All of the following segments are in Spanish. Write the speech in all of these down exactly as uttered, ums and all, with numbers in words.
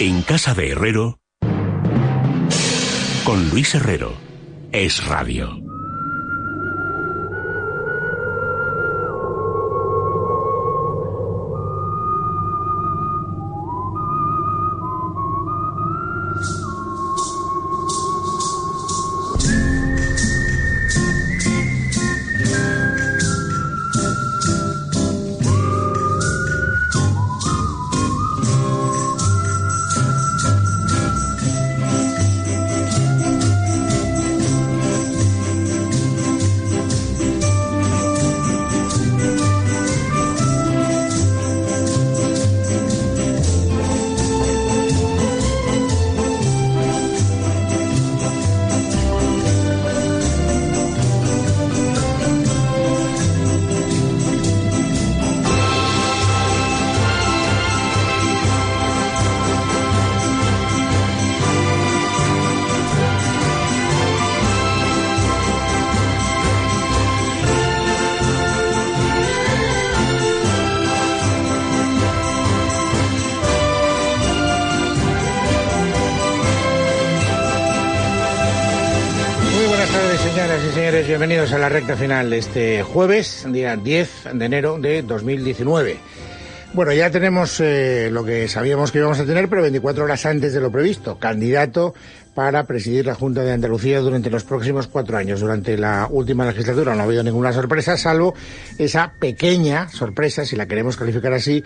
En casa de Herrero, con Luis Herrero, Es Radio. Bienvenidos a la recta final de este jueves, día diez de enero de dos mil diecinueve. Bueno, ya tenemos eh, lo que sabíamos que íbamos a tener, pero veinticuatro horas antes de lo previsto. Candidato para presidir la Junta de Andalucía durante los próximos cuatro años. Durante la última legislatura no ha habido ninguna sorpresa, salvo esa pequeña sorpresa, si la queremos calificar así,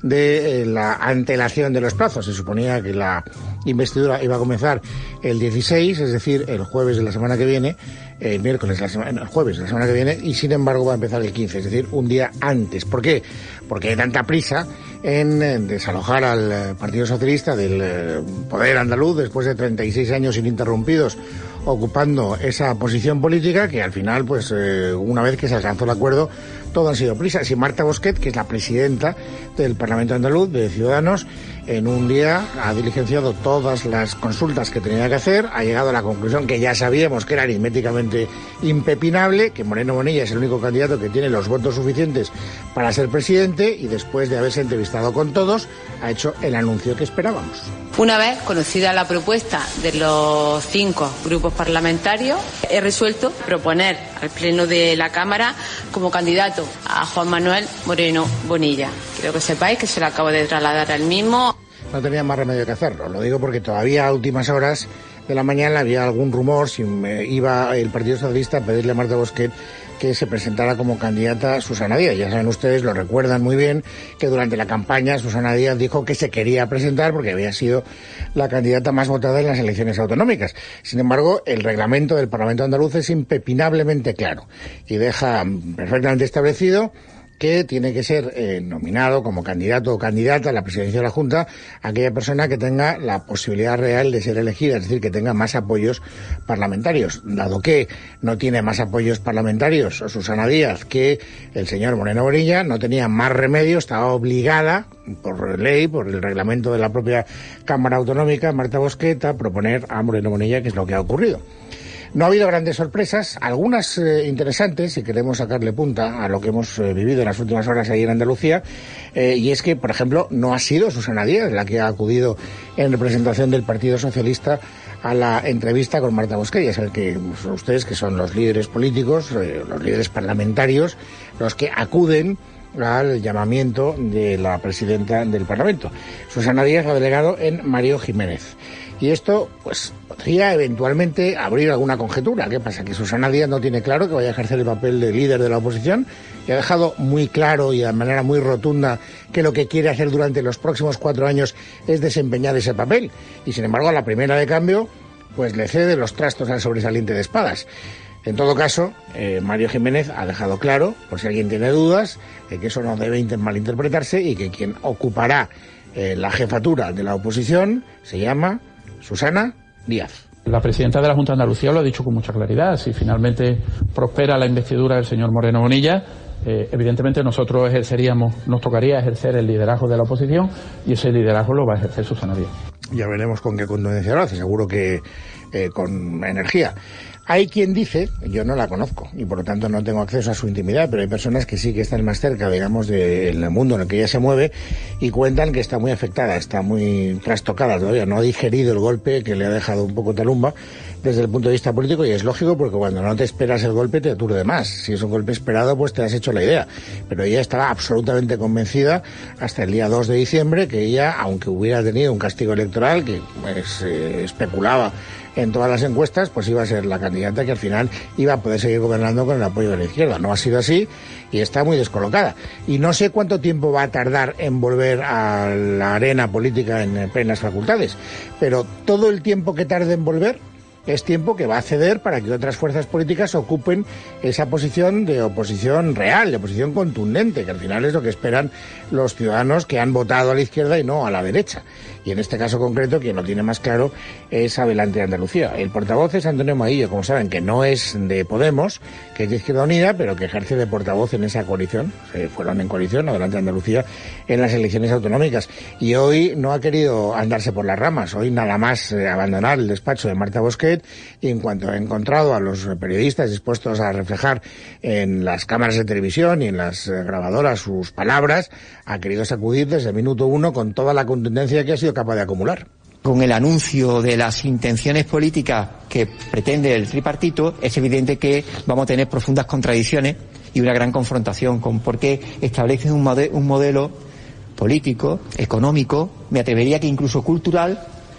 de eh, la antelación de los plazos. Se suponía que la investidura iba a comenzar el dieciséis, es decir, el jueves de la semana que viene, el miércoles, la semana, el jueves de la semana que viene, y sin embargo va a empezar el quince, es decir, un día antes. ¿Por qué? Porque hay tanta prisa en, en desalojar al Partido Socialista del eh, poder andaluz después de treinta y seis años ininterrumpidos ocupando esa posición política, que al final, pues eh, una vez que se alcanzó el acuerdo, todo han sido prisas. Y Marta Bosquet, que es la presidenta del Parlamento andaluz de Ciudadanos, en un día ha diligenciado todas las consultas que tenía que hacer, ha llegado a la conclusión que ya sabíamos que era aritméticamente impepinable, que Moreno Bonilla es el único candidato que tiene los votos suficientes para ser presidente, y después de haberse entrevistado con todos, ha hecho el anuncio que esperábamos. Una vez conocida la propuesta de los cinco grupos parlamentarios, he resuelto proponer al Pleno de la Cámara como candidato a Juan Manuel Moreno Bonilla. Quiero que sepáis que se lo acabo de trasladar al mismo. No tenía más remedio que hacerlo. Lo digo porque todavía a últimas horas de la mañana había algún rumor si iba el Partido Socialista a pedirle a Marta Bosquet que se presentara como candidata Susana Díaz. Ya saben ustedes, lo recuerdan muy bien, que durante la campaña Susana Díaz dijo que se quería presentar porque había sido la candidata más votada en las elecciones autonómicas. Sin embargo, el reglamento del Parlamento andaluz es impepinablemente claro y deja perfectamente establecido que tiene que ser eh, nominado como candidato o candidata a la presidencia de la Junta aquella persona que tenga la posibilidad real de ser elegida, es decir, que tenga más apoyos parlamentarios. Dado que no tiene más apoyos parlamentarios Susana Díaz que el señor Moreno Bonilla, no tenía más remedio, estaba obligada por ley, por el reglamento de la propia Cámara Autonómica, Marta Bosquet, a proponer a Moreno Bonilla, que es lo que ha ocurrido. No ha habido grandes sorpresas, algunas eh, interesantes, si queremos sacarle punta a lo que hemos eh, vivido en las últimas horas ahí en Andalucía, eh, y es que, por ejemplo, no ha sido Susana Díaz la que ha acudido en representación del Partido Socialista a la entrevista con Marta Bosquet. Ya saben que pues, ustedes, que son los líderes políticos, eh, los líderes parlamentarios, los que acuden al llamamiento de la presidenta del Parlamento. Susana Díaz, la delegado en Mario Jiménez. Y esto, pues, podría eventualmente abrir alguna conjetura. ¿Qué pasa? Que Susana Díaz no tiene claro que vaya a ejercer el papel de líder de la oposición, y ha dejado muy claro y de manera muy rotunda que lo que quiere hacer durante los próximos cuatro años es desempeñar ese papel. Y sin embargo, a la primera de cambio, pues le cede los trastos al sobresaliente de espadas. En todo caso, eh, Mario Jiménez ha dejado claro, por si alguien tiene dudas, eh, que eso no debe malinterpretarse y que quien ocupará eh, la jefatura de la oposición se llama Susana Díaz. La presidenta de la Junta de Andalucía lo ha dicho con mucha claridad. Si finalmente prospera la investidura del señor Moreno Bonilla, eh, evidentemente nosotros ejerceríamos, nos tocaría ejercer el liderazgo de la oposición, y ese liderazgo lo va a ejercer Susana Díaz. Ya veremos con qué contundencia lo hace, seguro que eh, con energía. Hay quien dice, yo no la conozco y por lo tanto no tengo acceso a su intimidad, pero hay personas que sí que están más cerca, digamos, del mundo en el que ella se mueve y cuentan que está muy afectada, está muy trastocada todavía, no ha digerido el golpe que le ha dejado un poco talumba desde el punto de vista político, y es lógico porque cuando no te esperas el golpe te aturde más. Si es un golpe esperado, pues te has hecho la idea. Pero ella estaba absolutamente convencida hasta el día dos de diciembre que ella, aunque hubiera tenido un castigo electoral que pues, eh, especulaba en todas las encuestas, pues iba a ser la candidata que al final iba a poder seguir gobernando con el apoyo de la izquierda. No ha sido así y está muy descolocada. Y no sé cuánto tiempo va a tardar en volver a la arena política en plenas facultades, pero todo el tiempo que tarde en volver es tiempo que va a ceder para que otras fuerzas políticas ocupen esa posición de oposición real, de oposición contundente, que al final es lo que esperan los ciudadanos que han votado a la izquierda y no a la derecha. Y en este caso concreto, quien lo tiene más claro es Adelante Andalucía. El portavoz es Antonio Maillo, como saben, que no es de Podemos, que es de Izquierda Unida, pero que ejerce de portavoz en esa coalición. Se fueron en coalición, Adelante Andalucía, en las elecciones autonómicas. Y hoy no ha querido andarse por las ramas, hoy nada más eh, abandonar el despacho de Marta Bosquet, y en cuanto ha encontrado a los periodistas dispuestos a reflejar en las cámaras de televisión y en las grabadoras sus palabras, ha querido sacudir desde el minuto uno con toda la contundencia que ha sido capaz de acumular. Con el anuncio de las intenciones políticas que pretende el tripartito, es evidente que vamos a tener profundas contradicciones y una gran confrontación, con porque establecen un, mode- un modelo político, económico, me atrevería que incluso cultural,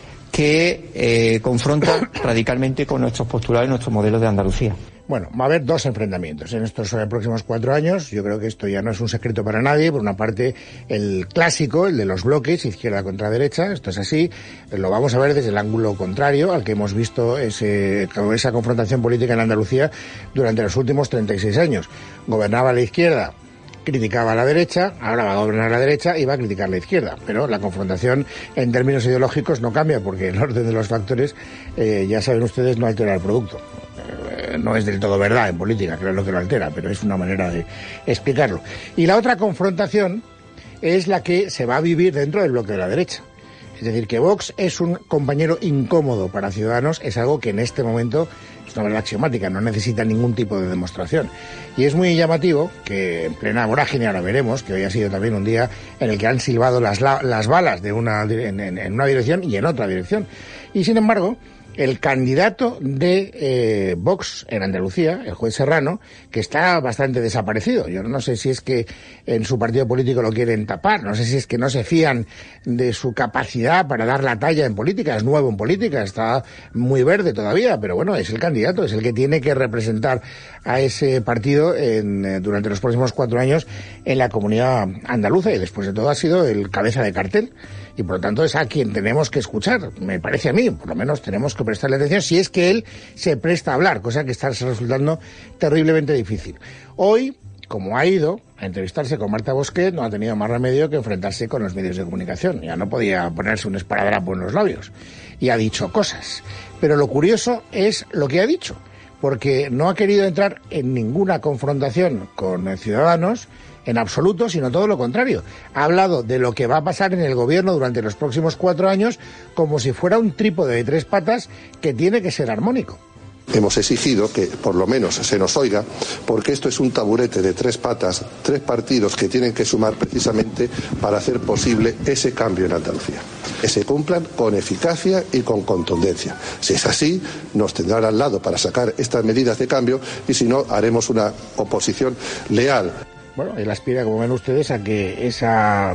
que eh, confronta radicalmente con nuestros postulados y nuestro modelo de Andalucía. Bueno, va a haber dos enfrentamientos en estos eh, próximos cuatro años. Yo creo que esto ya no es un secreto para nadie. Por una parte, el clásico, el de los bloques, izquierda contra derecha. Esto es así. Lo vamos a ver desde el ángulo contrario al que hemos visto ese, esa confrontación política en Andalucía durante los últimos treinta y seis años. Gobernaba la izquierda, criticaba a la derecha, ahora va a gobernar la derecha y va a criticar la izquierda. Pero la confrontación en términos ideológicos no cambia, porque el orden de los factores, eh, ya saben ustedes, no altera el producto. Eh, no es del todo verdad en política, creo lo que lo altera, pero es una manera de explicarlo. Y la otra confrontación es la que se va a vivir dentro del bloque de la derecha. Es decir, que Vox es un compañero incómodo para Ciudadanos, es algo que en este momento es una verdad axiomática, no necesita ningún tipo de demostración. Y es muy llamativo que en plena vorágine, ahora veremos, que hoy ha sido también un día en el que han silbado las, las balas de una, en, en, en una dirección y en otra dirección. Y sin embargo, el candidato de eh, Vox en Andalucía, el juez Serrano, que está bastante desaparecido. Yo no sé si es que en su partido político lo quieren tapar, no sé si es que no se fían de su capacidad para dar la talla en política. Es nuevo en política, está muy verde todavía, pero bueno, es el candidato, es el que tiene que representar a ese partido en, eh, durante los próximos cuatro años en la comunidad andaluza, y después de todo ha sido el cabeza de cartel. Y por lo tanto es a quien tenemos que escuchar, me parece a mí, por lo menos tenemos que prestarle atención si es que él se presta a hablar, cosa que está resultando terriblemente difícil. Hoy, como ha ido a entrevistarse con Marta Bosquet, no ha tenido más remedio que enfrentarse con los medios de comunicación. Ya no podía ponerse un esparadrapo en los labios. Y ha dicho cosas. Pero lo curioso es lo que ha dicho, porque no ha querido entrar en ninguna confrontación con Ciudadanos, en absoluto, sino todo lo contrario. Ha hablado de lo que va a pasar en el gobierno durante los próximos cuatro años como si fuera un trípode de tres patas que tiene que ser armónico. Hemos exigido que por lo menos se nos oiga, porque esto es un taburete de tres patas, tres partidos que tienen que sumar precisamente para hacer posible ese cambio en Andalucía. Que se cumplan con eficacia y con contundencia. Si es así, nos tendrán al lado para sacar estas medidas de cambio, y si no, haremos una oposición leal. Bueno, él aspira, como ven ustedes, a que esa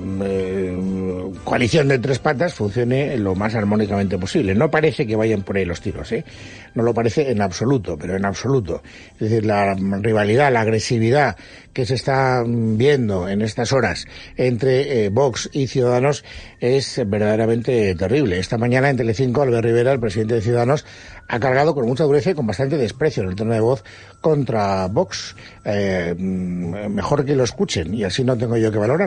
eh, coalición de tres patas funcione lo más armónicamente posible. No parece que vayan por ahí los tiros, ¿eh? No lo parece en absoluto, pero en absoluto. Es decir, la rivalidad, la agresividad que se está viendo en estas horas entre eh, Vox y Ciudadanos es verdaderamente terrible. Esta mañana en Telecinco, Albert Rivera, el presidente de Ciudadanos, ha cargado con mucha dureza y con bastante desprecio en el tono de voz contra Vox. Eh, mejor que lo escuchen y así no tengo yo que valorarlo.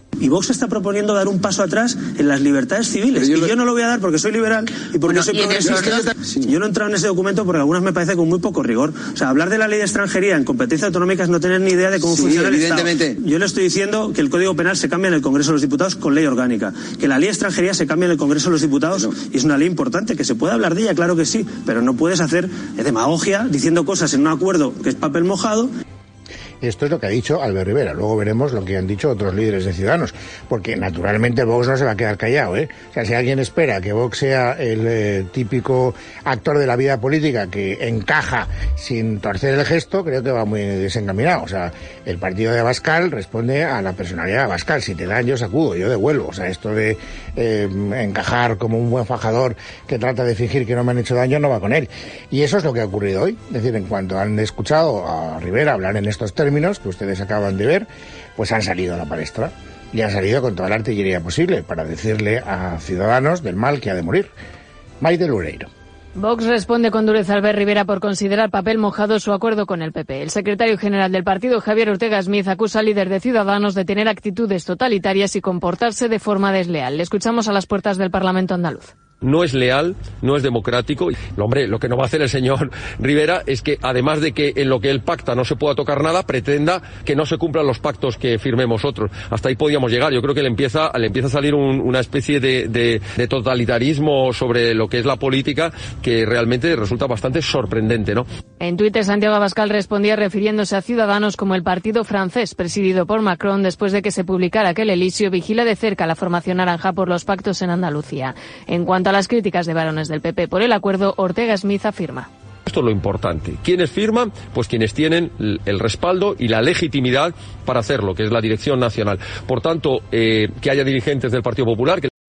Y Vox está proponiendo dar un paso atrás en las libertades civiles. Yo y lo... yo no lo voy a dar porque soy liberal y porque bueno, soy progresista. Sí. Yo no he entrado en ese documento porque algunas me parece con muy poco rigor. O sea, hablar de la ley de extranjería en competencias autonómicas es no tener ni idea de cómo sí, funciona el Estado. Yo le estoy diciendo que el Código Penal se cambia en el Congreso de los Diputados con ley orgánica. Que la ley de extranjería se cambia en el Congreso de los Diputados no. y es una ley importante. Que se puede hablar de ella, claro que sí. Pero no puedes hacer demagogia diciendo cosas en un acuerdo que es papel mojado. Esto es lo que ha dicho Albert Rivera. Luego veremos lo que han dicho otros líderes de Ciudadanos. Porque naturalmente Vox no se va a quedar callado, ¿eh? O sea, si alguien espera que Vox sea el eh, típico actor de la vida política que encaja sin torcer el gesto, creo que va muy desencaminado. O sea, el partido de Abascal responde a la personalidad de Abascal. Si te dan, yo sacudo, yo devuelvo. O sea, esto de eh, encajar como un buen fajador que trata de fingir que no me han hecho daño, no va con él. Y eso es lo que ha ocurrido hoy. Es decir, en cuanto han escuchado a Rivera hablar en estos términos, que ustedes acaban de ver, pues han salido a la palestra y han salido con toda la artillería posible para decirle a Ciudadanos del mal que ha de morir. Maite Loureiro. Vox responde con dureza a Albert Rivera por considerar papel mojado su acuerdo con el P P. El secretario general del partido, Javier Ortega Smith, acusa al líder de Ciudadanos de tener actitudes totalitarias y comportarse de forma desleal. Le escuchamos a las puertas del Parlamento andaluz. No es leal, no es democrático. Hombre, lo que no va a hacer el señor Rivera es que, además de que en lo que él pacta no se pueda tocar nada, pretenda que no se cumplan los pactos que firmemos otros. Hasta ahí podíamos llegar. Yo creo que le empieza, le empieza a salir un, una especie de, de, de totalitarismo sobre lo que es la política que realmente resulta bastante sorprendente, ¿no? En Twitter, Santiago Abascal respondía refiriéndose a Ciudadanos como el partido francés presidido por Macron después de que se publicara que el Elíseo vigila de cerca la formación naranja por los pactos en Andalucía. En cuanto a las críticas de varones del P P por el acuerdo, Ortega Smith afirma: esto es lo importante. ¿Quiénes firman? Pues quienes tienen el respaldo y la legitimidad para hacerlo, que es la dirección nacional. Por tanto, eh, que haya dirigentes del Partido Popular que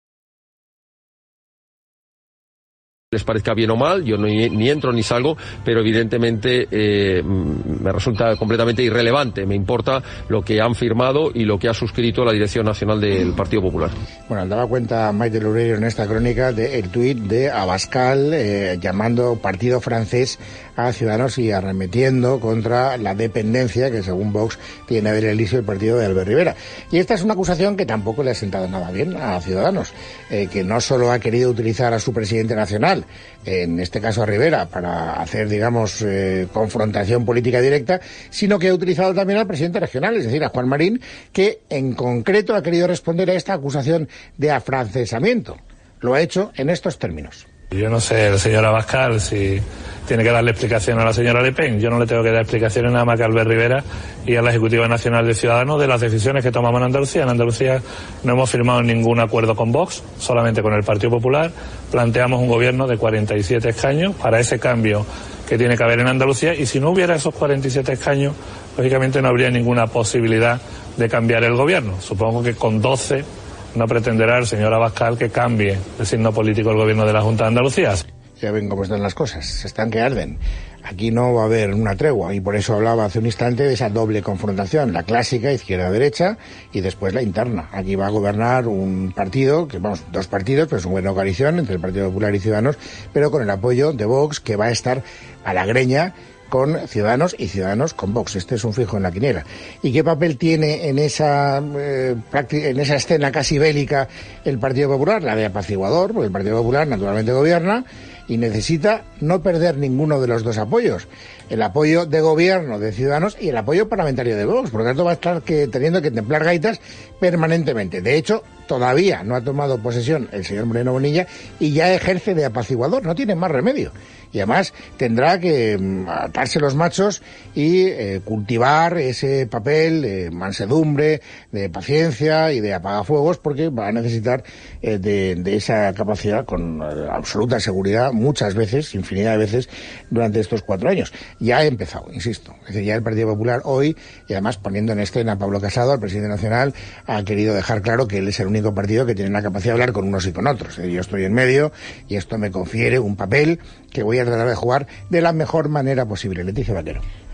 les parezca bien o mal, yo ni, ni entro ni salgo, pero evidentemente eh, me resulta completamente irrelevante. Me importa lo que han firmado y lo que ha suscrito la Dirección Nacional del Partido Popular. Bueno, daba cuenta Maite Loureiro en esta crónica del tuit de Abascal eh, llamando partido francés a Ciudadanos y arremetiendo contra la dependencia que según Vox tiene del Elíseo el partido de Albert Rivera. Y esta es una acusación que tampoco le ha sentado nada bien a Ciudadanos, eh, que no solo ha querido utilizar a su presidente nacional, en este caso a Rivera, para hacer, digamos, eh, confrontación política directa, sino que ha utilizado también al presidente regional, es decir, a Juan Marín, que en concreto ha querido responder a esta acusación de afrancesamiento. Lo ha hecho en estos términos. Yo no sé, el señor Abascal, si tiene que darle explicación a la señora Le Pen. Yo no le tengo que dar explicaciones nada más que a Albert Rivera y a la Ejecutiva Nacional de Ciudadanos de las decisiones que tomamos en Andalucía. En Andalucía no hemos firmado ningún acuerdo con Vox, solamente con el Partido Popular. Planteamos un gobierno de cuarenta y siete escaños para ese cambio que tiene que haber en Andalucía, y si no hubiera esos cuarenta y siete escaños, lógicamente no habría ninguna posibilidad de cambiar el gobierno. Supongo que con doce no pretenderá el señor Abascal que cambie el signo político del gobierno de la Junta de Andalucía. Ya ven cómo están las cosas, se están que arden. Aquí no va a haber una tregua, y por eso hablaba hace un instante de esa doble confrontación, la clásica izquierda-derecha y después la interna. Aquí va a gobernar un partido, que vamos, dos partidos, pero es una buena coalición entre el Partido Popular y Ciudadanos, pero con el apoyo de Vox, que va a estar a la greña con Ciudadanos y Ciudadanos con Vox. Este es un fijo en la quiniela. ¿Y qué papel tiene en esa eh, en esa escena casi bélica el Partido Popular? La de apaciguador, porque el Partido Popular naturalmente gobierna y necesita no perder ninguno de los dos apoyos. El apoyo de gobierno de Ciudadanos y el apoyo parlamentario de Vox. Por lo tanto, va a estar que, teniendo que templar gaitas permanentemente. De hecho, todavía no ha tomado posesión el señor Moreno Bonilla y ya ejerce de apaciguador. No tiene más remedio. Y además tendrá que atarse los machos y eh, cultivar ese papel de mansedumbre, de paciencia y de apagafuegos, porque va a necesitar eh, de, de esa capacidad con eh, absoluta seguridad muchas veces, infinidad de veces, durante estos cuatro años. Ya ha empezado, insisto. Es decir, ya el Partido Popular hoy, y además poniendo en escena a Pablo Casado, al presidente nacional, ha querido dejar claro que él es el único partido que tiene la capacidad de hablar con unos y con otros. Es decir, yo estoy en medio y esto me confiere un papel que voy a tratar de jugar de la mejor manera posible. Leticia Vaquero.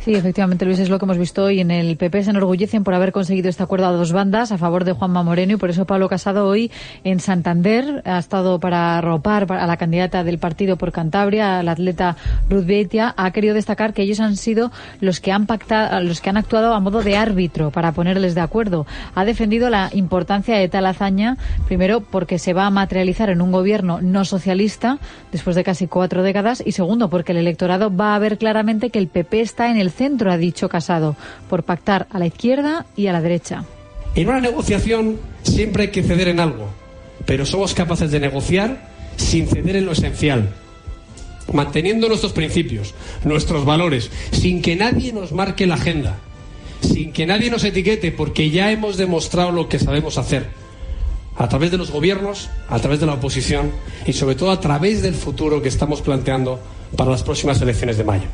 Sí, efectivamente, Luis, es lo que hemos visto hoy. En el P P se enorgullecen por haber conseguido este acuerdo a dos bandas a favor de Juanma Moreno, y por eso Pablo Casado hoy en Santander ha estado para arropar a la candidata del partido por Cantabria, la atleta Ruth Beitia. Ha querido destacar que ellos han sido los que han pactado, los que han actuado a modo de árbitro para ponerles de acuerdo. Ha defendido la importancia de tal hazaña, primero porque se va a materializar en un gobierno no socialista después de casi cuatro décadas, y segundo porque el electorado va a ver claramente que el P P está en el centro, ha dicho Casado, por pactar a la izquierda y a la derecha. En una negociación siempre hay que ceder en algo, pero somos capaces de negociar sin ceder en lo esencial, manteniendo nuestros principios, nuestros valores, sin que nadie nos marque la agenda, sin que nadie nos etiquete, porque ya hemos demostrado lo que sabemos hacer, a través de los gobiernos, a través de la oposición y sobre todo a través del futuro que estamos planteando para las próximas elecciones de mayo.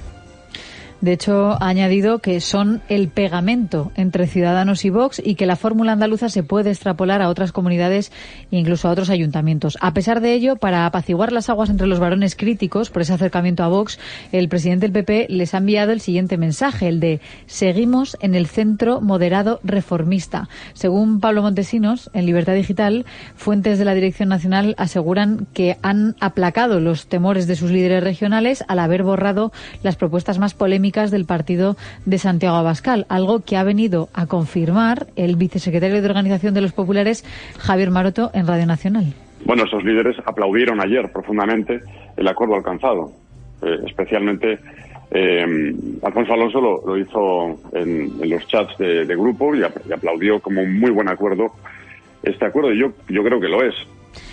De hecho, ha añadido que son el pegamento entre Ciudadanos y Vox y que la fórmula andaluza se puede extrapolar a otras comunidades e incluso a otros ayuntamientos. A pesar de ello, para apaciguar las aguas entre los varones críticos por ese acercamiento a Vox, el presidente del P P les ha enviado el siguiente mensaje, el de «Seguimos en el centro moderado reformista». Según Pablo Montesinos, en Libertad Digital, fuentes de la Dirección Nacional aseguran que han aplacado los temores de sus líderes regionales al haber borrado las propuestas más polémicas del partido de Santiago Abascal, algo que ha venido a confirmar el vicesecretario de Organización de los Populares, Javier Maroto, en Radio Nacional. Bueno, esos líderes aplaudieron ayer profundamente el acuerdo alcanzado, eh, especialmente eh, Alfonso Alonso lo, lo hizo en, en los chats de, de grupo y, y aplaudió como un muy buen acuerdo este acuerdo, y yo, yo creo que lo es.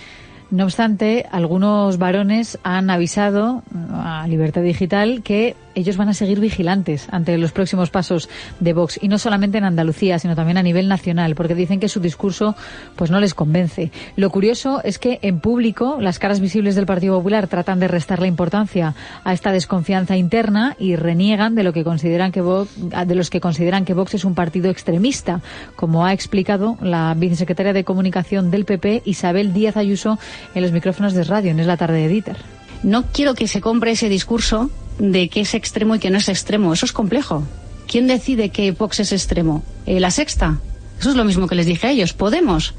No obstante, algunos varones han avisado a Libertad Digital que ellos van a seguir vigilantes ante los próximos pasos de Vox, y no solamente en Andalucía, sino también a nivel nacional, porque dicen que su discurso pues no les convence. Lo curioso es que en público las caras visibles del Partido Popular tratan de restarle importancia a esta desconfianza interna y reniegan de lo que consideran que Vox, de los que consideran que Vox es un partido extremista, como ha explicado la vicesecretaria de Comunicación del P P, Isabel Díaz Ayuso, en los micrófonos de Radio en Es la Tarde de Dieter. No quiero que se compre ese discurso de que es extremo y que no es extremo. Eso es complejo. ¿Quién decide que Vox es extremo? ¿Eh, ¿La Sexta? Eso es lo mismo que les dije a ellos. ¿Podemos?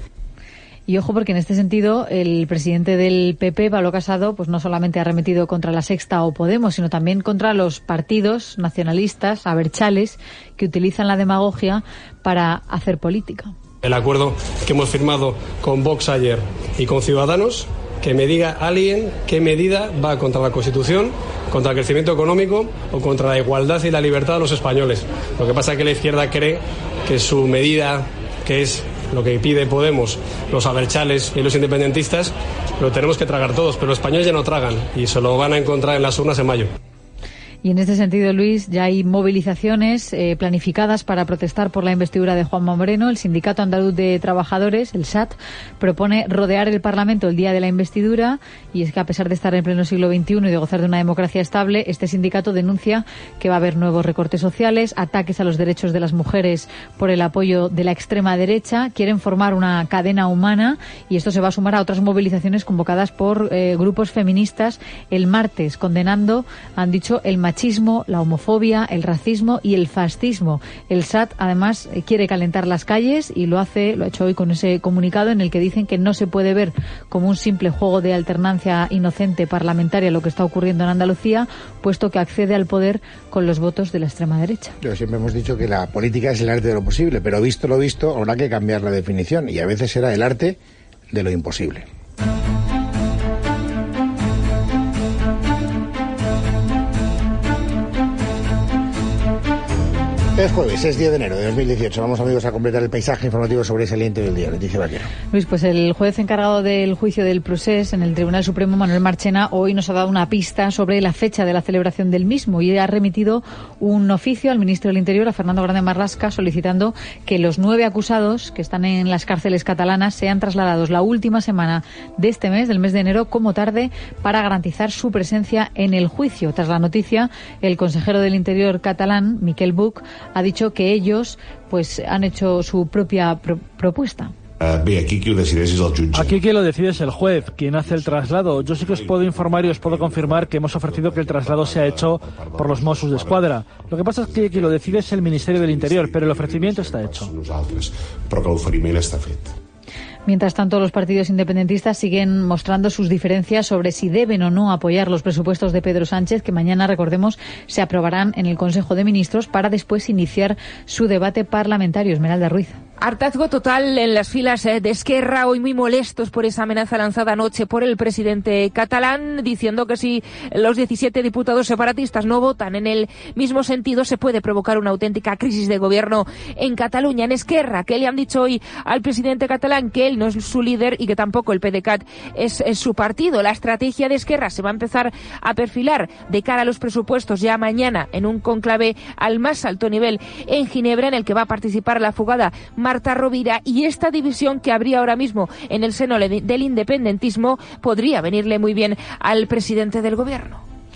Y ojo, porque en este sentido el presidente del P P, Pablo Casado, pues no solamente ha arremetido contra la Sexta o Podemos, sino también contra los partidos nacionalistas, abertzales, que utilizan la demagogia para hacer política. El acuerdo que hemos firmado con Vox ayer y con Ciudadanos, que me diga alguien qué medida va contra la Constitución, contra el crecimiento económico o contra la igualdad y la libertad de los españoles. Lo que pasa es que la izquierda cree que su medida, que es lo que pide Podemos, los abertzales y los independentistas, lo tenemos que tragar todos, pero los españoles ya no tragan y se lo van a encontrar en las urnas en mayo. Y en este sentido, Luis, ya hay movilizaciones eh, planificadas para protestar por la investidura de Juanma Moreno. El Sindicato Andaluz de Trabajadores, el S A T, propone rodear el Parlamento el día de la investidura, y es que a pesar de estar en pleno siglo veintiuno y de gozar de una democracia estable, este sindicato denuncia que va a haber nuevos recortes sociales, ataques a los derechos de las mujeres por el apoyo de la extrema derecha. Quieren formar una cadena humana, y esto se va a sumar a otras movilizaciones convocadas por eh, grupos feministas el martes, condenando, han dicho, el machismo, la homofobia, el racismo y el fascismo. El S A T, además, quiere calentar las calles y lo hace, lo ha hecho hoy con ese comunicado en el que dicen que no se puede ver como un simple juego de alternancia inocente parlamentaria lo que está ocurriendo en Andalucía, puesto que accede al poder con los votos de la extrema derecha. Yo siempre hemos dicho que la política es el arte de lo posible, pero visto lo visto, habrá que cambiar la definición, y a veces será el arte de lo imposible. Es jueves, es diez de enero de dos mil dieciocho. Vamos, amigos, a completar el paisaje informativo sobresaliente del día. Leticia Vaquero. Luis, pues el juez encargado del juicio del procés en el Tribunal Supremo, Manuel Marchena, hoy nos ha dado una pista sobre la fecha de la celebración del mismo, y ha remitido un oficio al ministro del Interior, a Fernando Grande Marlaska, solicitando que los nueve acusados que están en las cárceles catalanas sean trasladados la última semana de este mes, del mes de enero, como tarde, para garantizar su presencia en el juicio. Tras la noticia, el consejero del Interior catalán, Miquel Buch, ha dicho que ellos pues han hecho su propia pro- propuesta. Aquí quien lo decide es el juez, quien hace el traslado. Yo sí que os puedo informar y os puedo confirmar que hemos ofrecido que el traslado sea hecho por los Mossos d'Esquadra. Lo que pasa es que quien lo decide es el Ministerio del Interior, pero el ofrecimiento está hecho. Mientras tanto, los partidos independentistas siguen mostrando sus diferencias sobre si deben o no apoyar los presupuestos de Pedro Sánchez, que mañana, recordemos, se aprobarán en el Consejo de Ministros para después iniciar su debate parlamentario. Esmeralda Ruiz. Hartazgo total en las filas de Esquerra, hoy muy molestos por esa amenaza lanzada anoche por el presidente catalán, diciendo que si los diecisiete diputados separatistas no votan en el mismo sentido, se puede provocar una auténtica crisis de gobierno en Cataluña. En Esquerra, que le han dicho hoy al presidente catalán que él no es su líder y que tampoco el PDeCAT es, es su partido. La estrategia de Esquerra se va a empezar a perfilar de cara a los presupuestos ya mañana en un conclave al más alto nivel en Ginebra, en el que va a participar la fugada Marta Rovira, y esta división que habría ahora mismo en el seno del independentismo podría venirle muy bien al presidente del gobierno.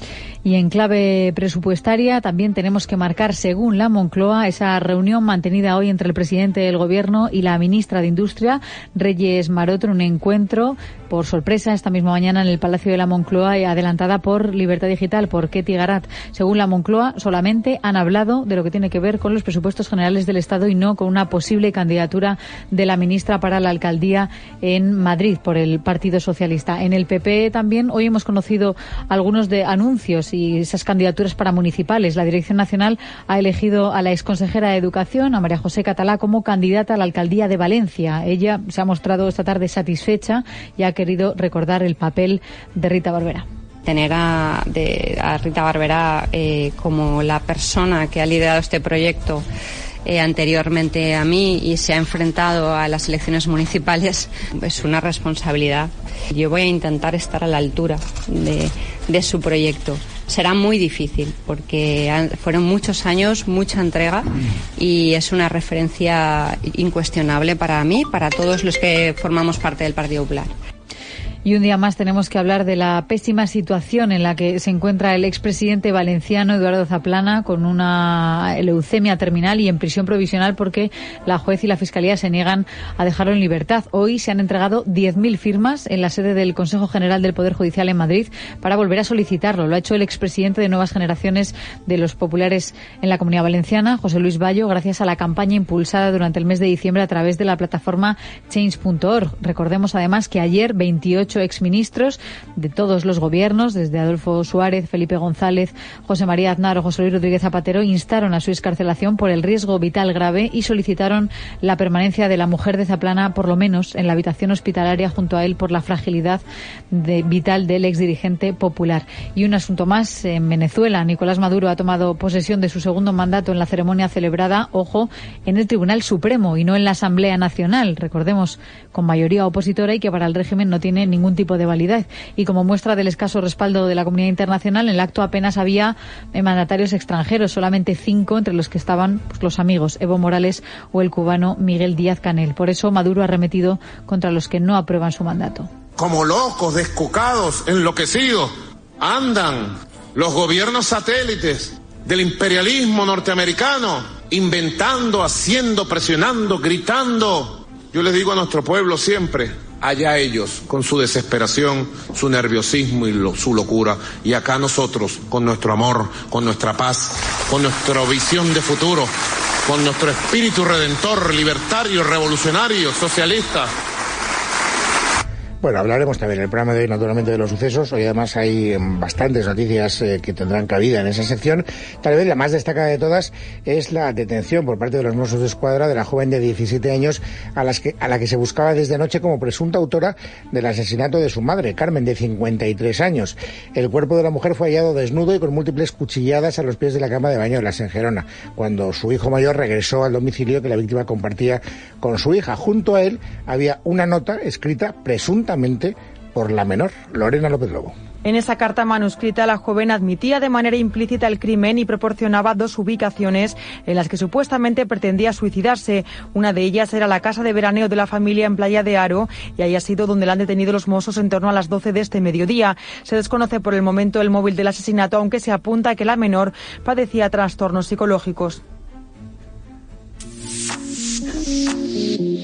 Y en clave presupuestaria también tenemos que marcar, según la Moncloa, esa reunión mantenida hoy entre el presidente del Gobierno y la ministra de Industria, Reyes Maroto, un encuentro por sorpresa esta misma mañana en el Palacio de la Moncloa, adelantada por Libertad Digital, por Ketty Garat. Según la Moncloa, solamente han hablado de lo que tiene que ver con los presupuestos generales del Estado y no con una posible candidatura de la ministra para la alcaldía en Madrid por el Partido Socialista. En el P P también hoy hemos conocido algunos de anuncios y esas candidaturas para municipales. La Dirección Nacional ha elegido a la exconsejera de Educación, a María José Catalá, como candidata a la alcaldía de Valencia. Ella se ha mostrado esta tarde satisfecha y ha querido recordar el papel de Rita Barberá. Tener a, de, a Rita Barberá eh, como la persona que ha liderado este proyecto Eh, anteriormente a mí y se ha enfrentado a las elecciones municipales, es una responsabilidad. Yo voy a intentar estar a la altura de, de su proyecto. Será muy difícil porque han, fueron muchos años, mucha entrega y es una referencia incuestionable para mí, para todos los que formamos parte del Partido Popular. Y un día más tenemos que hablar de la pésima situación en la que se encuentra el expresidente valenciano Eduardo Zaplana, con una leucemia terminal y en prisión provisional porque la juez y la Fiscalía se niegan a dejarlo en libertad. Hoy se han entregado diez mil firmas en la sede del Consejo General del Poder Judicial en Madrid para volver a solicitarlo. Lo ha hecho el expresidente de Nuevas Generaciones de los Populares en la Comunidad Valenciana, José Luis Bayo, gracias a la campaña impulsada durante el mes de diciembre a través de la plataforma change punto org. Recordemos además que ayer veintiocho exministros de todos los gobiernos, desde Adolfo Suárez, Felipe González, José María Aznar o José Luis Rodríguez Zapatero, instaron a su excarcelación por el riesgo vital grave y solicitaron la permanencia de la mujer de Zaplana, por lo menos en la habitación hospitalaria junto a él, por la fragilidad de, vital del exdirigente popular. Y un asunto más, en Venezuela, Nicolás Maduro ha tomado posesión de su segundo mandato en la ceremonia celebrada, ojo, en el Tribunal Supremo y no en la Asamblea Nacional, recordemos, con mayoría opositora y que para el régimen no tiene ningún tipo de validez. Y como muestra del escaso respaldo de la comunidad internacional, en el acto apenas había mandatarios extranjeros, solamente cinco, entre los que estaban pues, los amigos Evo Morales o el cubano Miguel Díaz-Canel. Por eso Maduro ha arremetido contra los que no aprueban su mandato. Como locos, descocados, enloquecidos, andan los gobiernos satélites del imperialismo norteamericano, inventando, haciendo, presionando, gritando. Yo les digo a nuestro pueblo siempre, allá ellos, con su desesperación, su nerviosismo y lo, su locura. Y acá nosotros, con nuestro amor, con nuestra paz, con nuestra visión de futuro, con nuestro espíritu redentor, libertario, revolucionario, socialista. Bueno, hablaremos también en el programa de hoy, naturalmente, de los sucesos. Hoy además hay bastantes noticias eh, que tendrán cabida en esa sección. Tal vez la más destacada de todas es la detención por parte de los Mossos d'Esquadra de la joven de diecisiete años a, las que, a la que se buscaba desde anoche como presunta autora del asesinato de su madre, Carmen, de cincuenta y tres años. El cuerpo de la mujer fue hallado desnudo y con múltiples cuchilladas a los pies de la cama de Bañolas, en Gerona, cuando su hijo mayor regresó al domicilio que la víctima compartía con su hija. Junto a él había una nota escrita presuntamente por la menor, Lorena López Lobo. En esa carta manuscrita, la joven admitía de manera implícita el crimen y proporcionaba dos ubicaciones en las que supuestamente pretendía suicidarse. Una de ellas era la casa de veraneo de la familia en Playa de Haro, y ahí ha sido donde la han detenido los Mossos en torno a las doce de este mediodía. Se desconoce por el momento el móvil del asesinato, aunque se apunta a que la menor padecía trastornos psicológicos.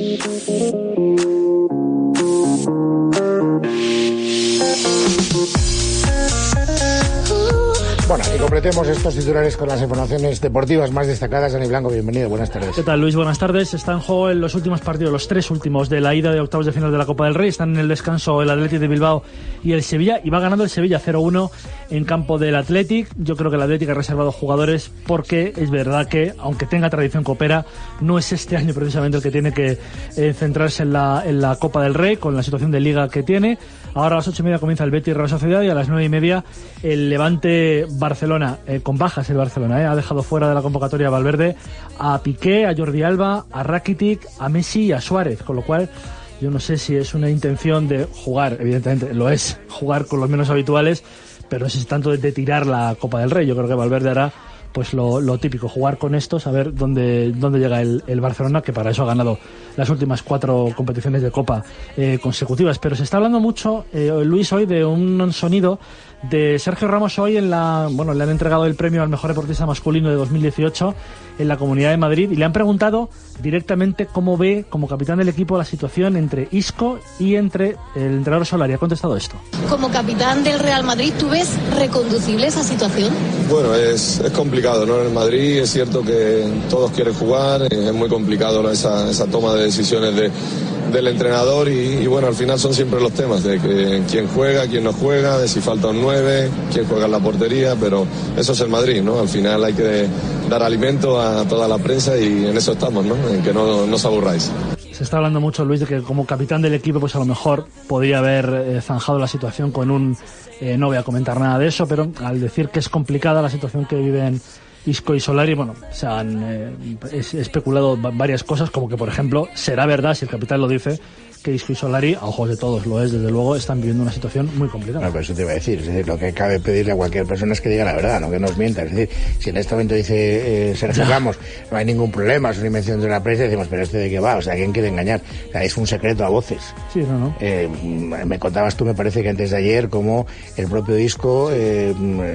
Bueno, y completemos estos titulares con las informaciones deportivas más destacadas. Dani Blanco, bienvenido, buenas tardes. ¿Qué tal, Luis? Buenas tardes. Está en juego en los últimos partidos, los tres últimos de la ida de octavos de final de la Copa del Rey. Están en el descanso el Athletic de Bilbao y el Sevilla, y va ganando el Sevilla cero uno en campo del Athletic. Yo creo que el Athletic ha reservado jugadores porque es verdad que, aunque tenga tradición copera, no es este año precisamente el que tiene que eh, centrarse en la, en la Copa del Rey, con la situación de Liga que tiene. Ahora a las ocho y media comienza el Betis Real Sociedad y a las nueve y media el Levante Barcelona, eh, con bajas el Barcelona, eh, ha dejado fuera de la convocatoria a Valverde, a Piqué, a Jordi Alba, a Rakitic, a Messi y a Suárez, con lo cual yo no sé si es una intención de jugar, evidentemente lo es, jugar con los menos habituales, pero no sé si tanto de, de tirar la Copa del Rey. Yo creo que Valverde hará pues lo, lo típico, jugar con estos, a ver dónde, dónde llega el, el Barcelona, que para eso ha ganado las últimas cuatro competiciones de Copa eh, consecutivas. Pero se está hablando mucho, eh, Luis, hoy de un sonido de Sergio Ramos. Hoy en la, bueno, le han entregado el premio al mejor deportista masculino de dos mil dieciocho en la Comunidad de Madrid y le han preguntado directamente cómo ve, como capitán del equipo, la situación entre Isco y entre el entrenador Solari. Ha contestado esto. Como capitán del Real Madrid, ¿tú ves reconducible esa situación? Bueno, es, es complicado, ¿no? En el Madrid es cierto que todos quieren jugar, es muy complicado, ¿no? esa, esa toma de decisiones de, del entrenador y, y bueno, al final son siempre los temas de que quién juega, quién no juega, de si falta un nueve, quién juega en la portería, pero eso es el Madrid, ¿no? Al final hay que dar alimento a toda la prensa y en eso estamos, ¿no? En que no, no os aburráis. Se está hablando mucho, Luis, de que como capitán del equipo pues a lo mejor podía haber eh, zanjado la situación con un... Eh, no voy a comentar nada de eso, pero al decir que es complicada la situación que viven Isco y Solari, bueno, se han eh, es, especulado varias cosas, como que, por ejemplo, será verdad, si el capitán lo dice, que Isco y Solari, a ojos de todos lo es, desde luego, están viviendo una situación muy complicada. No, pero eso te iba a decir, es decir, lo que cabe pedirle a cualquier persona es que diga la verdad, no que nos mienta. Es decir, si en este momento dice eh, Sergio Ramos, no hay ningún problema, es una invención de la prensa, decimos, pero ¿este de qué va? O sea, ¿quién quiere engañar? O sea, es un secreto a voces. Sí, no, no. Eh, me contabas tú, me parece que antes de ayer, como el propio Isco eh,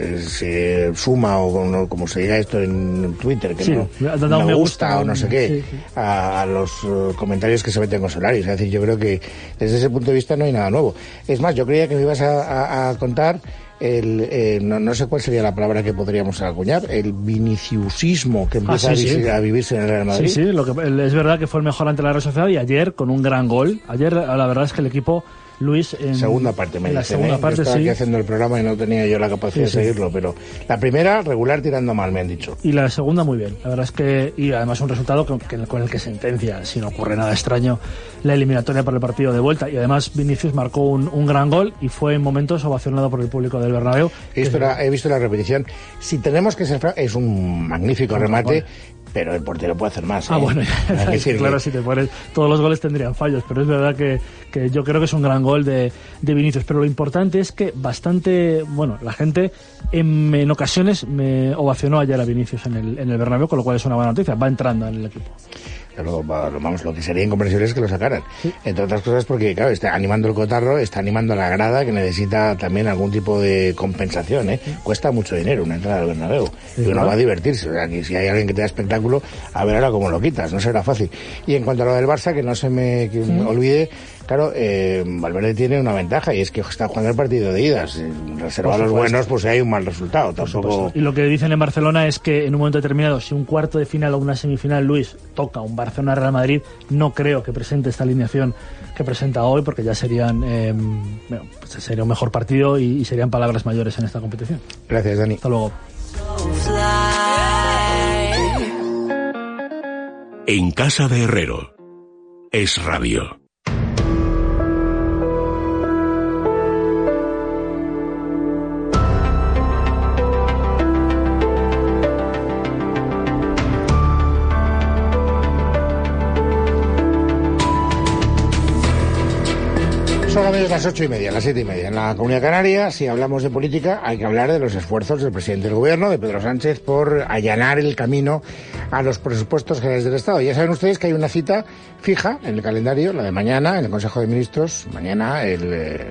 se suma, o, o como se diga esto en Twitter, que sí, no, no me me gusta, gusta o no sé qué, sí, sí. A, a los uh, comentarios que se meten con Solari. Es decir, yo creo que desde ese punto de vista no hay nada nuevo. Es más, yo creía que me ibas a, a, a contar el, eh, no, no sé cuál sería la palabra que podríamos acuñar, el viniciusismo que empieza ah, sí, a, sí. a vivirse en el Real Madrid. Sí, sí, lo que, es verdad que fue el mejor ante la Real Sociedad y ayer con un gran gol. Ayer la verdad es que el equipo, Luis, en segunda parte me en la dicen, segunda ¿eh? parte, yo estaba sí. aquí haciendo el programa y no tenía yo la capacidad sí, de seguirlo, sí. Pero la primera regular tirando mal, me han dicho. Y la segunda muy bien. La verdad es que, y además un resultado con, con el que sentencia, si no ocurre nada extraño, la eliminatoria para el partido de vuelta. Y además Vinicius marcó un, un gran gol y fue en momentos ovacionado por el público del Bernabéu. He visto, la, he visto la repetición. Si tenemos que ser fra- es un magnífico un remate. Gol. Pero el portero puede hacer más. Ah, ¿eh? bueno, decir claro, que... si te pones, todos los goles tendrían fallos, pero es verdad que, que yo creo que es un gran gol de, de Vinicius. Pero lo importante es que bastante, bueno, la gente en, en ocasiones me ovacionó ayer a Vinicius en el, en el Bernabéu, con lo cual es una buena noticia, va entrando en el equipo. Lo, vamos, lo que sería incomprensible es que lo sacaran. Sí. Entre otras cosas porque, claro, está animando el cotarro, está animando a la grada, que necesita también algún tipo de compensación, ¿eh? Sí. Cuesta mucho dinero una entrada al Bernabéu. Sí, y uno claro. va a divertirse. O sea, que si hay alguien que te da espectáculo, a ver ahora cómo lo quitas, no será fácil. Y en cuanto a lo del Barça, que no se me, que sí. me olvide, claro, eh, Valverde tiene una ventaja y es que está jugando el partido de idas. Reserva a los buenos, pues si hay un mal resultado. Tampoco... Y lo que dicen en Barcelona es que en un momento determinado, si un cuarto de final o una semifinal, Luis, toca un Barcelona Real Madrid, no creo que presente esta alineación que presenta hoy, porque ya serían eh, bueno, pues sería un mejor partido y, y serían palabras mayores en esta competición. Gracias, Dani. Hasta luego. En casa de Herrero es radio. Son las ocho y media, las siete y media. En la Comunidad Canaria, si hablamos de política, hay que hablar de los esfuerzos del presidente del Gobierno, de Pedro Sánchez, por allanar el camino a los presupuestos generales del Estado. Ya saben ustedes que hay una cita fija en el calendario, la de mañana, en el Consejo de Ministros. Mañana el, el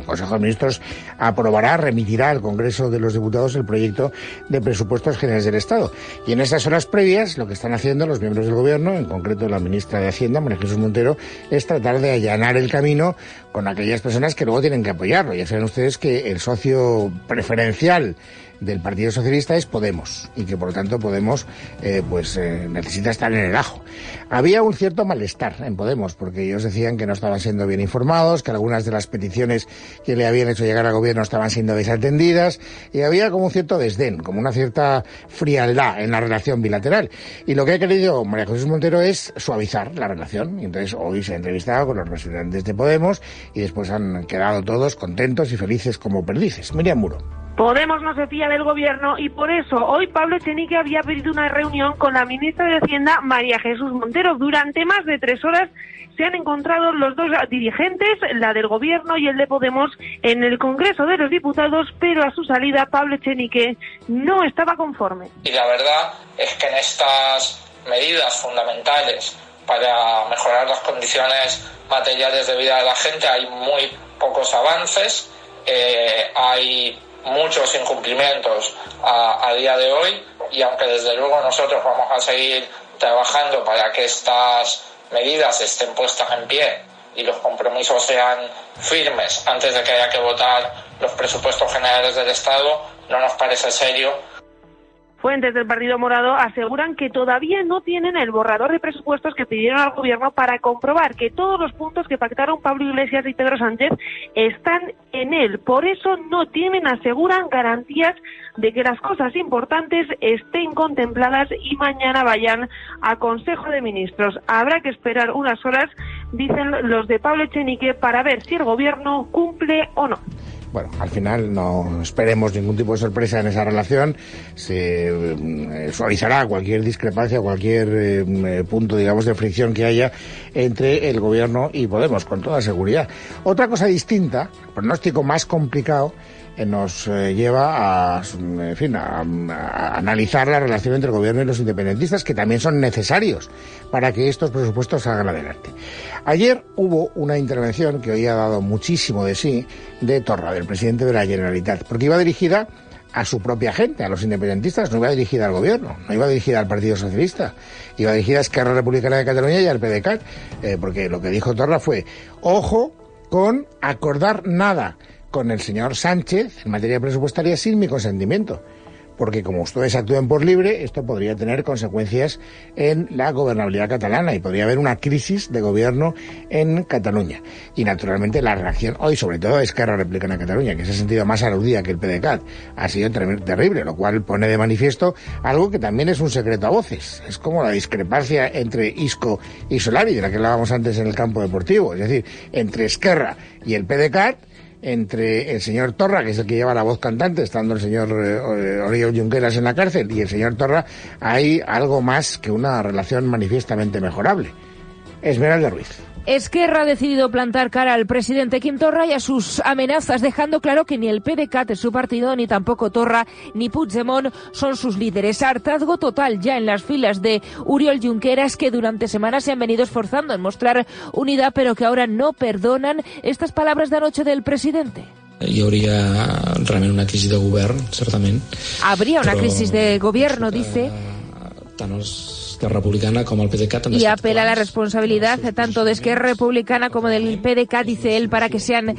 Consejo de Ministros aprobará, remitirá al Congreso de los Diputados el proyecto de presupuestos generales del Estado. Y en estas horas previas, lo que están haciendo los miembros del Gobierno, en concreto la ministra de Hacienda, María Jesús Montero, es tratar de allanar el camino con aquellas personas que luego tienen que apoyarlo. Ya saben ustedes que el socio preferencial del Partido Socialista es Podemos, y que por lo tanto Podemos eh, pues eh, necesita estar en el ajo. Había un cierto malestar en Podemos, porque ellos decían que no estaban siendo bien informados, que algunas de las peticiones que le habían hecho llegar al gobierno estaban siendo desatendidas, y había como un cierto desdén, como una cierta frialdad en la relación bilateral. Y lo que ha querido María Jesús Montero es suavizar la relación, y entonces hoy se ha entrevistado con los representantes de Podemos, y después han quedado todos contentos y felices como perdices. Miriam Muro. Podemos no se fía del gobierno y por eso hoy Pablo Echenique había pedido una reunión con la ministra de Hacienda, María Jesús Montero. Durante más de tres horas se han encontrado los dos dirigentes, la del gobierno y el de Podemos, en el Congreso de los Diputados, pero a su salida Pablo Echenique no estaba conforme. Y la verdad es que en estas medidas fundamentales para mejorar las condiciones materiales de vida de la gente hay muy pocos avances, eh, hay muchos incumplimientos a, a día de hoy, y aunque desde luego nosotros vamos a seguir trabajando para que estas medidas estén puestas en pie y los compromisos sean firmes antes de que haya que votar los presupuestos generales del Estado, no nos parece serio. Fuentes del Partido Morado aseguran que todavía no tienen el borrador de presupuestos que pidieron al gobierno para comprobar que todos los puntos que pactaron Pablo Iglesias y Pedro Sánchez están en él. Por eso no tienen, aseguran, garantías de que las cosas importantes estén contempladas y mañana vayan a Consejo de Ministros. Habrá que esperar unas horas, dicen los de Pablo Echenique, para ver si el gobierno cumple o no. Bueno, al final no esperemos ningún tipo de sorpresa en esa relación. Se eh, suavizará cualquier discrepancia, cualquier eh, punto, digamos, de fricción que haya entre el gobierno y Podemos, con toda seguridad. Otra cosa distinta, pronóstico más complicado, eh, nos eh, lleva a, en fin, a, a analizar la relación entre el gobierno y los independentistas, que también son necesarios para que estos presupuestos salgan adelante. Ayer hubo una intervención que hoy ha dado muchísimo de sí, de Torra, del presidente de la Generalitat, porque iba dirigida a su propia gente, a los independentistas, no iba dirigida al gobierno, no iba dirigida al Partido Socialista, iba dirigida a Esquerra Republicana de Cataluña y al P D C A T, eh, porque lo que dijo Torra fue: ojo con acordar nada con el señor Sánchez en materia presupuestaria sin mi consentimiento, porque como ustedes actúen por libre, esto podría tener consecuencias en la gobernabilidad catalana y podría haber una crisis de gobierno en Cataluña. Y naturalmente la reacción hoy, sobre todo de Esquerra Republicana de Cataluña, que se ha sentido más aludida que el P D C A T, ha sido ter- terrible, lo cual pone de manifiesto algo que también es un secreto a voces. Es como la discrepancia entre Isco y Solari, de la que hablábamos antes en el campo deportivo, es decir, entre Esquerra y el P D C A T, entre el señor Torra, que es el que lleva la voz cantante, estando el señor eh, Oriol Junqueras en la cárcel, y el señor Torra, hay algo más que una relación manifiestamente mejorable. Esmeralda Ruiz. Esquerra ha decidido plantar cara al presidente Quim Torra y a sus amenazas, dejando claro que ni el P D C A T es su partido, ni tampoco Torra, ni Puigdemont son sus líderes. Hartazgo total ya en las filas de Oriol Junqueras, que durante semanas se han venido esforzando en mostrar unidad, pero que ahora no perdonan estas palabras de anoche del presidente. Hi hauria realment una crisi de govern, certament. Habría una crisis de gobierno, dice. Tant els Esquerra Republicana como el P D C A T. Y apela a la responsabilidad tanto de Esquerra Republicana como del P D C A T, dice él, para que sean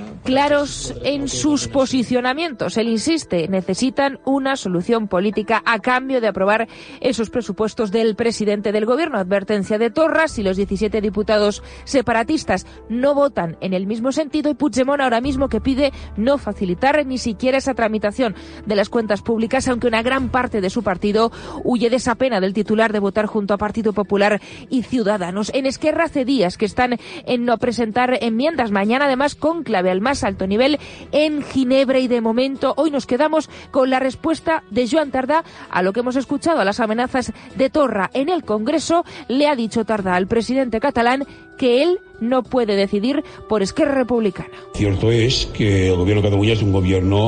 claros en sus posicionamientos. Él insiste, necesitan una solución política a cambio de aprobar esos presupuestos del presidente del gobierno. Advertencia de Torra: si los diecisiete diputados separatistas no votan en el mismo sentido, y Puigdemont ahora mismo que pide no facilitar ni siquiera esa tramitación de las cuentas públicas, aunque una gran parte de su partido huye de esa pena del titular de votar junto a Partido Popular y Ciudadanos. En Esquerra hace días que están en no presentar enmiendas. Mañana además cónclave al más alto nivel en Ginebra, y de momento hoy nos quedamos con la respuesta de Joan Tardá a lo que hemos escuchado, a las amenazas de Torra en el Congreso. Le ha dicho Tardá al presidente catalán que él no puede decidir por Esquerra Republicana. Cierto es que el gobierno de Cataluña es un gobierno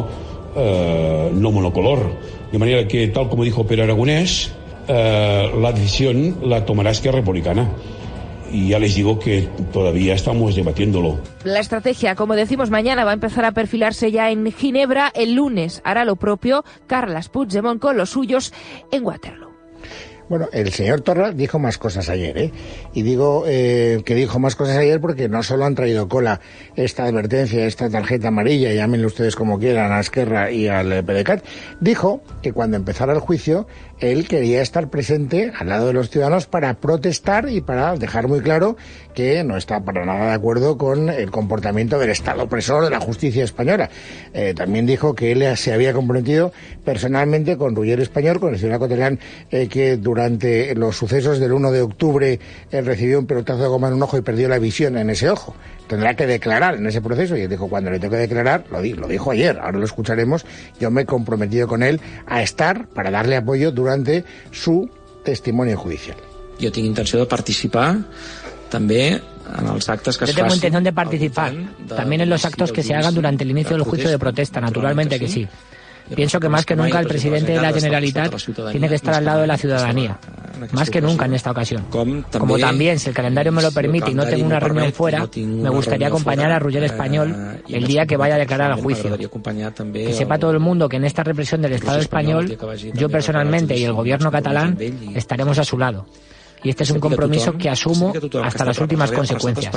eh, no monocolor, de manera que, tal como dijo Pere Aragonés, Uh, la decisión la tomará Esquerra Republicana. y ya les digo que todavía estamos debatiéndolo. La estrategia, como decimos, mañana va a empezar a perfilarse ya en Ginebra. El lunes hará lo propio Carles Puigdemont con los suyos en Waterloo. Bueno, el señor Torra dijo más cosas ayer, ¿eh? Y digo eh, que dijo más cosas ayer porque no solo han traído cola esta advertencia, esta tarjeta amarilla, llámenle ustedes como quieran, a Esquerra y al P D C A T, dijo que cuando empezara el juicio él quería estar presente al lado de los ciudadanos para protestar y para dejar muy claro que no está para nada de acuerdo con el comportamiento del Estado opresor de la justicia española. Eh, también dijo que él se había comprometido personalmente con Ruller Español, con el señor Cotelán, eh, que durante los sucesos del uno de octubre él recibió un pelotazo de goma en un ojo y perdió la visión en ese ojo. Tendrá que declarar en ese proceso, y él dijo, cuando le tengo que declarar, lo, di, lo dijo ayer, ahora lo escucharemos, yo me he comprometido con él a estar para darle apoyo durante su testimonio judicial. Yo tengo intención de participar también en los actos que Yo tengo intención de participar también en los actos que se hagan durante el inicio del juicio de protesta, naturalmente que sí. Pienso que más que nunca el presidente de la Generalitat tiene que estar al lado de la ciudadanía, más que nunca en esta ocasión. Como también, si el calendario me lo permite y no tengo una reunión fuera, me gustaría acompañar a Ruller Español el día que vaya a declarar al juicio. Que sepa todo el mundo que en esta represión del Estado español, yo personalmente y el gobierno catalán estaremos a su lado. Y este es un compromiso que asumo hasta las últimas consecuencias.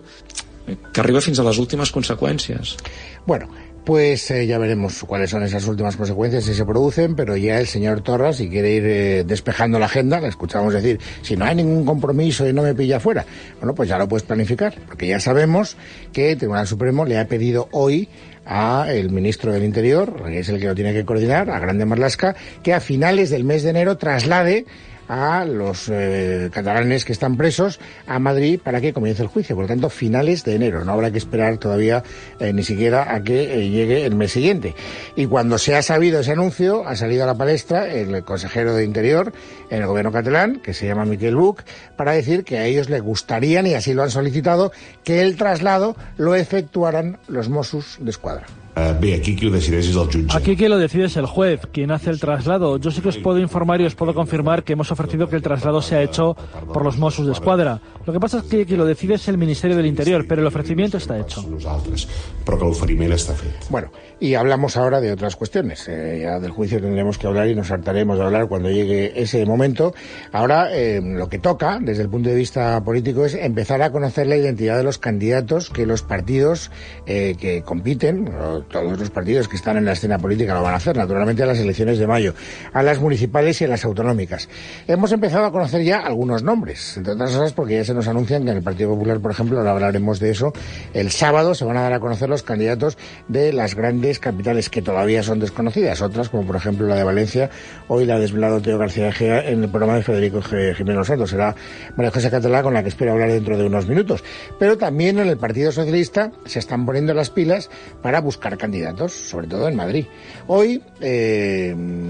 Que arriba fins a las últimas consecuencias. Bueno, pues eh, ya veremos cuáles son esas últimas consecuencias si se producen, pero ya el señor Torra, si quiere ir eh, despejando la agenda, le escuchamos decir, si no hay ningún compromiso y no me pilla fuera, bueno, pues ya lo puedes planificar, porque ya sabemos que el Tribunal Supremo le ha pedido hoy a el ministro del Interior, que es el que lo tiene que coordinar, a Grande Marlaska, que a finales del mes de enero traslade a los eh, catalanes que están presos a Madrid para que comience el juicio. Por lo tanto, finales de enero. No habrá que esperar todavía eh, ni siquiera a que eh, llegue el mes siguiente. Y cuando se ha sabido ese anuncio, ha salido a la palestra el consejero de Interior en el gobierno catalán, que se llama Miquel Buch, para decir que a ellos les gustarían, y así lo han solicitado, que el traslado lo efectuaran los Mossos d'Esquadra. Uh, bé, aquí qui ho decideix és el jutge. Aquí quien lo decide es el juez, quien hace el traslado. Yo sí que os puedo informar y os puedo confirmar que hemos ofrecido que el traslado sea hecho por los Mossos d'Esquadra. Lo que pasa es que quien lo decide es el Ministerio del Interior, pero el ofrecimiento está hecho. Però que l'oferiment està fet. Bueno, y hablamos ahora de otras cuestiones. Eh, ya del juicio tendremos que hablar y nos hartaremos de hablar cuando llegue ese momento. Ahora, eh, lo que toca, desde el punto de vista político, es empezar a conocer la identidad de los candidatos que los partidos eh, que compiten, todos los partidos que están en la escena política lo van a hacer, naturalmente, a las elecciones de mayo, a las municipales y a las autonómicas. Hemos empezado a conocer ya algunos nombres, entre otras cosas porque ya se nos anuncian que en el Partido Popular, por ejemplo, ahora hablaremos de eso, el sábado se van a dar a conocer los candidatos de las grandes capitales que todavía son desconocidas, otras como por ejemplo la de Valencia, hoy la ha desvelado Teo García Egea en el programa de Federico Jiménez Santos, será María José Catalá, con la que espero hablar dentro de unos minutos. Pero también en el Partido Socialista se están poniendo las pilas para buscar candidatos, sobre todo en Madrid. Hoy eh,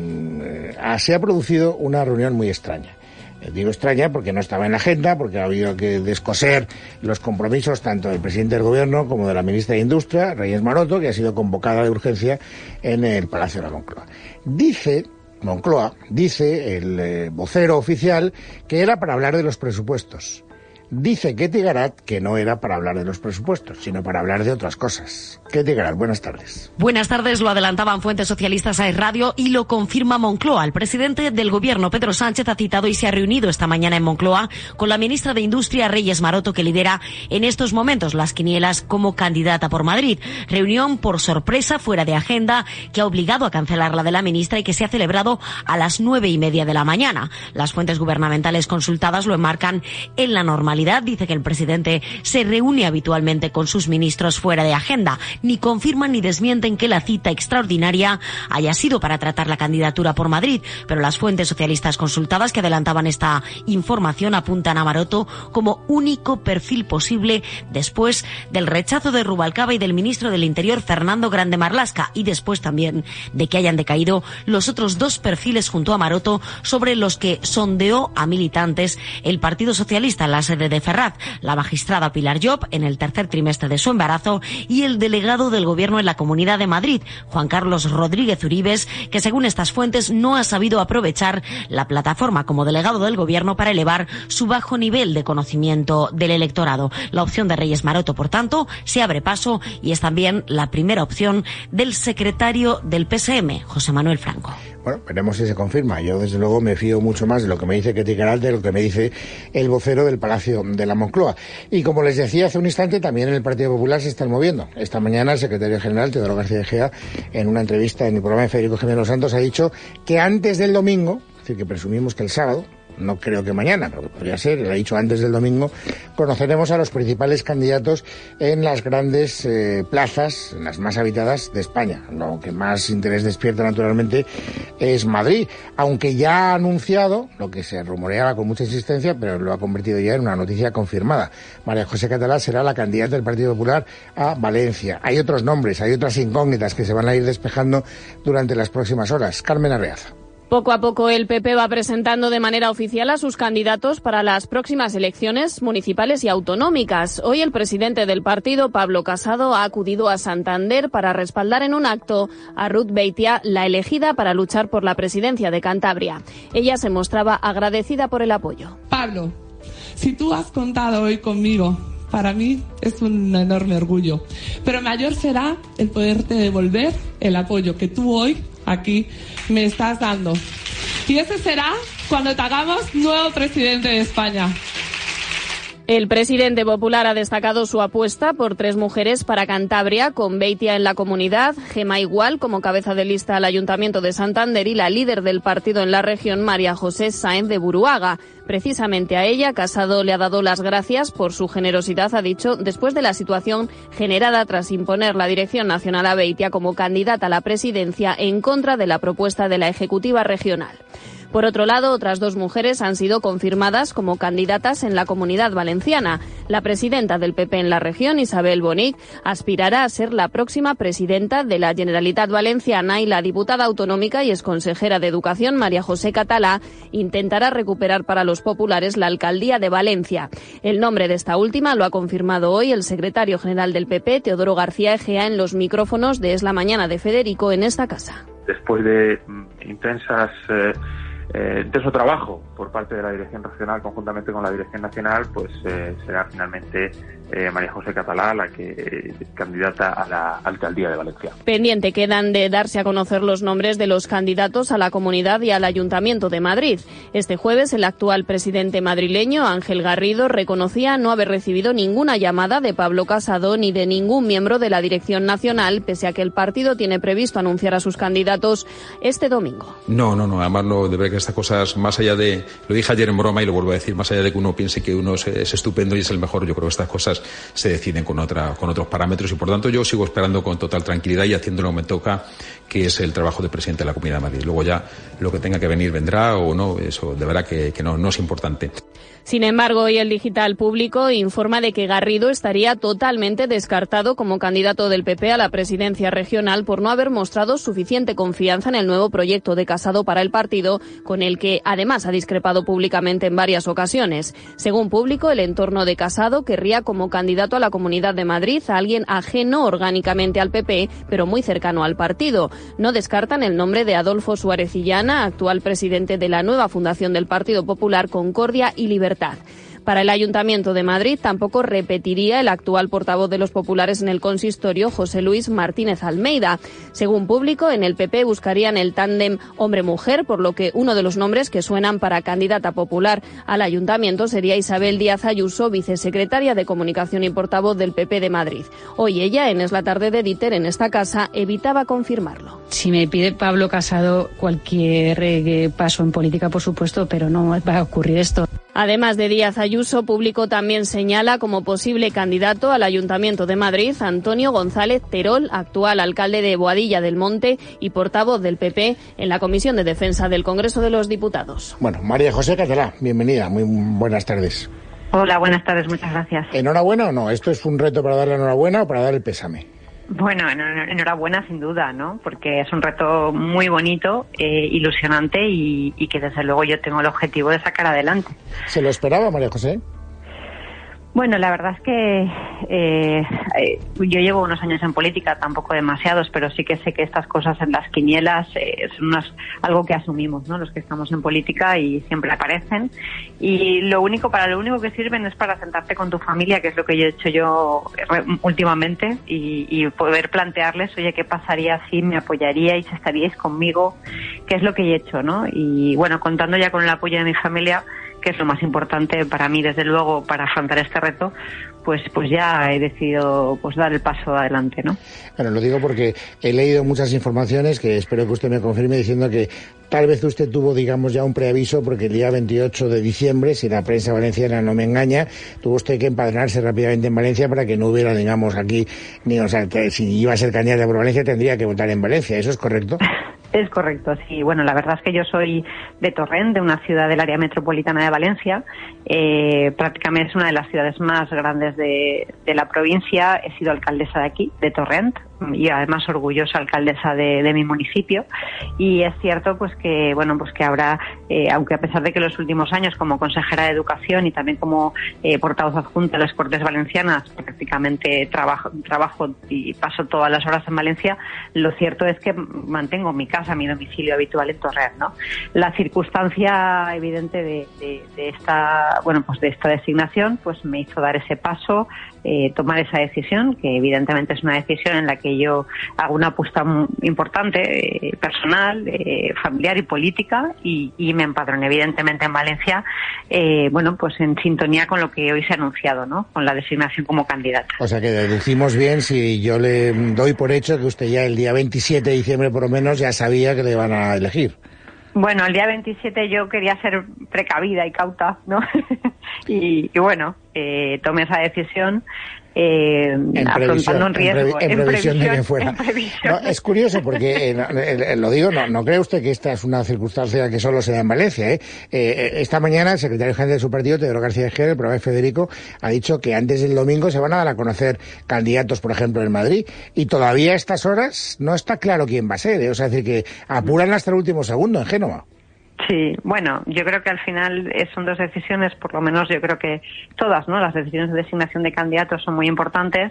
se ha producido una reunión muy extraña. Digo extraña porque no estaba en la agenda, porque ha habido que descoser los compromisos tanto del presidente del Gobierno como de la ministra de Industria, Reyes Maroto, que ha sido convocada de urgencia en el Palacio de la Moncloa. Dice Moncloa, dice el eh, vocero oficial, que era para hablar de los presupuestos. Dice Ketty Garat que no era para hablar de los presupuestos, sino para hablar de otras cosas. Ketty Garat, buenas tardes. Buenas tardes, lo adelantaban fuentes socialistas a Radio y lo confirma Moncloa. El presidente del Gobierno, Pedro Sánchez, ha citado y se ha reunido esta mañana en Moncloa con la ministra de Industria, Reyes Maroto, que lidera en estos momentos las quinielas como candidata por Madrid. Reunión por sorpresa, fuera de agenda, que ha obligado a cancelar la de la ministra y que se ha celebrado a las nueve y media de la mañana. Las fuentes gubernamentales consultadas lo enmarcan en la normalidad. Dice que el presidente se reúne habitualmente con sus ministros fuera de agenda. Ni confirman ni desmienten que la cita extraordinaria haya sido para tratar la candidatura por Madrid, pero las fuentes socialistas consultadas que adelantaban esta información apuntan a Maroto como único perfil posible después del rechazo de Rubalcaba y del ministro del Interior, Fernando Grande Marlaska, y después también de que hayan decaído los otros dos perfiles junto a Maroto sobre los que sondeó a militantes el Partido Socialista en la sede madre de Ferraz, la magistrada Pilar Llop, en el tercer trimestre de su embarazo, y el delegado del Gobierno en la Comunidad de Madrid, Juan Carlos Rodríguez Uribes, que según estas fuentes no ha sabido aprovechar la plataforma como delegado del Gobierno para elevar su bajo nivel de conocimiento del electorado. La opción de Reyes Maroto, por tanto, se abre paso y es también la primera opción del secretario del P S M, José Manuel Franco. Bueno, veremos si se confirma. Yo, desde luego, me fío mucho más de lo que me dice Ketty Queralt de lo que me dice el vocero del Palacio de la Moncloa. Y como les decía hace un instante, también en el Partido Popular se están moviendo. Esta mañana el secretario general, Teodoro García Egea, en una entrevista en el programa de Federico Jiménez Los Santos, ha dicho que antes del domingo, es decir, que presumimos que el sábado, no creo que mañana, pero podría ser, lo ha dicho antes del domingo, conoceremos a los principales candidatos en las grandes eh, plazas, en las más habitadas de España. Lo que más interés despierta, naturalmente, es Madrid, aunque ya ha anunciado, lo que se rumoreaba con mucha insistencia, pero lo ha convertido ya en una noticia confirmada. María José Catalá será la candidata del Partido Popular a Valencia. Hay otros nombres, hay otras incógnitas que se van a ir despejando durante las próximas horas. Carmen Arreaza. Poco a poco el P P va presentando de manera oficial a sus candidatos para las próximas elecciones municipales y autonómicas. Hoy el presidente del partido, Pablo Casado, ha acudido a Santander para respaldar en un acto a Ruth Beitia, la elegida para luchar por la presidencia de Cantabria. Ella se mostraba agradecida por el apoyo. Pablo, si tú has contado hoy conmigo, para mí es un enorme orgullo. Pero mayor será el poderte devolver el apoyo que tú hoy aquí me estás dando. Y ese será cuando te hagamos nuevo presidente de España. El presidente popular ha destacado su apuesta por tres mujeres para Cantabria, con Beitia en la comunidad, Gemma Igual como cabeza de lista al Ayuntamiento de Santander y la líder del partido en la región, María José Sáenz de Buruaga. Precisamente a ella, Casado le ha dado las gracias por su generosidad, ha dicho, después de la situación generada tras imponer la Dirección Nacional a Beitia como candidata a la presidencia en contra de la propuesta de la Ejecutiva Regional. Por otro lado, otras dos mujeres han sido confirmadas como candidatas en la Comunidad Valenciana. La presidenta del P P en la región, Isabel Bonic, aspirará a ser la próxima presidenta de la Generalitat Valenciana y la diputada autonómica y exconsejera de Educación, María José Catalá, intentará recuperar para los populares la alcaldía de Valencia. El nombre de esta última lo ha confirmado hoy el secretario general del P P, Teodoro García Egea, en los micrófonos de Es la Mañana de Federico en esta casa. Después de intensas... Eh... Eh, intenso trabajo por parte de la Dirección Regional conjuntamente con la Dirección Nacional, pues eh, será finalmente eh, María José Catalá la que eh, candidata a la alcaldía de Valencia. Pendiente quedan de darse a conocer los nombres de los candidatos a la Comunidad y al Ayuntamiento de Madrid. Este jueves el actual presidente madrileño, Ángel Garrido, reconocía no haber recibido ninguna llamada de Pablo Casado ni de ningún miembro de la Dirección Nacional, pese a que el partido tiene previsto anunciar a sus candidatos este domingo. No, no, no, además lo de ver que estas cosas, más allá de, lo dije ayer en broma y lo vuelvo a decir, más allá de que uno piense que uno es, es estupendo y es el mejor, yo creo que estas cosas se deciden con otra, con otros parámetros y por tanto yo sigo esperando con total tranquilidad y haciendo lo que me toca, que es el trabajo de presidente de la Comunidad de Madrid. Luego ya lo que tenga que venir vendrá o no, eso de verdad que, que no, no es importante. Sin embargo, hoy el Digital Público informa de que Garrido estaría totalmente descartado como candidato del P P a la presidencia regional por no haber mostrado suficiente confianza en el nuevo proyecto de Casado para el partido, con el que además ha discrepado públicamente en varias ocasiones. Según Público, el entorno de Casado querría como candidato a la Comunidad de Madrid a alguien ajeno orgánicamente al P P, pero muy cercano al partido. No descartan el nombre de Adolfo Suárez Illana, actual presidente de la nueva fundación del Partido Popular, Concordia y Libertad. Para el Ayuntamiento de Madrid tampoco repetiría el actual portavoz de los populares en el consistorio, José Luis Martínez Almeida. Según Público, en el P P buscarían el tándem hombre-mujer, por lo que uno de los nombres que suenan para candidata popular al Ayuntamiento sería Isabel Díaz Ayuso, vicesecretaria de Comunicación y portavoz del P P de Madrid. Hoy ella, en Es la Tarde de Dieter, en esta casa, evitaba confirmarlo. Si me pide Pablo Casado cualquier eh, paso en política, por supuesto, pero no va a ocurrir esto. Además de Díaz Ayuso, Público también señala como posible candidato al Ayuntamiento de Madrid Antonio González Terol, actual alcalde de Boadilla del Monte y portavoz del P P en la Comisión de Defensa del Congreso de los Diputados. Bueno, María José Catalá, bienvenida, muy buenas tardes. Hola, buenas tardes, muchas gracias. ¿Enhorabuena o no? ¿Esto es un reto para darle enhorabuena o para dar el pésame? Bueno, enhorabuena sin duda, ¿no? Porque es un reto muy bonito, eh, ilusionante y, y que desde luego yo tengo el objetivo de sacar adelante. ¿Se lo esperaba, María José? Bueno, la verdad es que eh, eh, yo llevo unos años en política, tampoco demasiados, pero sí que sé que estas cosas en las quinielas eh, son unas, algo que asumimos, ¿no? Los que estamos en política y siempre aparecen. Y lo único, para lo único que sirven es para sentarte con tu familia, que es lo que yo he hecho yo últimamente, y, y poder plantearles, oye, ¿qué pasaría si me apoyaríais, estaríais conmigo? ¿Qué es lo que he hecho, no? Y bueno, contando ya con el apoyo de mi familia, que es lo más importante para mí, desde luego, para afrontar este reto, pues pues ya he decidido pues dar el paso adelante, ¿no? Bueno, lo digo porque he leído muchas informaciones que espero que usted me confirme, diciendo que tal vez usted tuvo, digamos, ya un preaviso, porque el día veintiocho de diciembre, si la prensa valenciana no me engaña, tuvo usted que empadronarse rápidamente en Valencia para que no hubiera, digamos, aquí, ni, o sea, que si iba a ser candidata por Valencia tendría que votar en Valencia. ¿Eso es correcto? Es correcto, sí. Bueno, la verdad es que yo soy de Torrent, de una ciudad del área metropolitana de Valencia. Eh, prácticamente es una de las ciudades más grandes de, de la provincia. He sido alcaldesa de aquí, de Torrent, y además orgullosa alcaldesa de, de mi municipio. Y es cierto, pues que bueno, pues que ahora, eh, aunque a pesar de que los últimos años como consejera de Educación y también como eh, portavoz adjunta de las Cortes Valencianas, prácticamente trabajo, trabajo y paso todas las horas en Valencia, lo cierto es que mantengo mi casa, mi domicilio habitual en Torrent, ¿no? La circunstancia evidente de, de, de esta, bueno, pues de esta designación, pues me hizo dar ese paso, eh, tomar esa decisión, que evidentemente es una decisión en la que yo hago una apuesta muy importante, eh, personal, eh, familiar y política, y, y me empadroné evidentemente en Valencia, eh, bueno, pues en sintonía con lo que hoy se ha anunciado, ¿no? Con la designación como candidata. O sea que deducimos bien si yo le doy por hecho que usted ya el día veintisiete de diciembre por lo menos ya sabía que le iban a elegir. Bueno, el día veintisiete yo quería ser precavida y cauta, ¿no? y, y bueno, eh, tomé esa decisión. Eh, en afrontando un riesgo. En, pre, en, en previsión, previsión de que fuera. No, es curioso porque, eh, eh, lo digo, no, no cree usted que esta es una circunstancia que solo se da en Valencia, ¿eh? Eh, esta mañana el secretario general de su partido, Teodoro García Egea, el propio Federico, ha dicho que antes del domingo se van a dar a conocer candidatos, por ejemplo, en Madrid, y todavía a estas horas no está claro quién va a ser, ¿eh? O sea, es decir, que apuran hasta el último segundo en Génova. Sí, bueno, yo creo que al final son dos decisiones, por lo menos yo creo que todas, ¿no? Las decisiones de designación de candidatos son muy importantes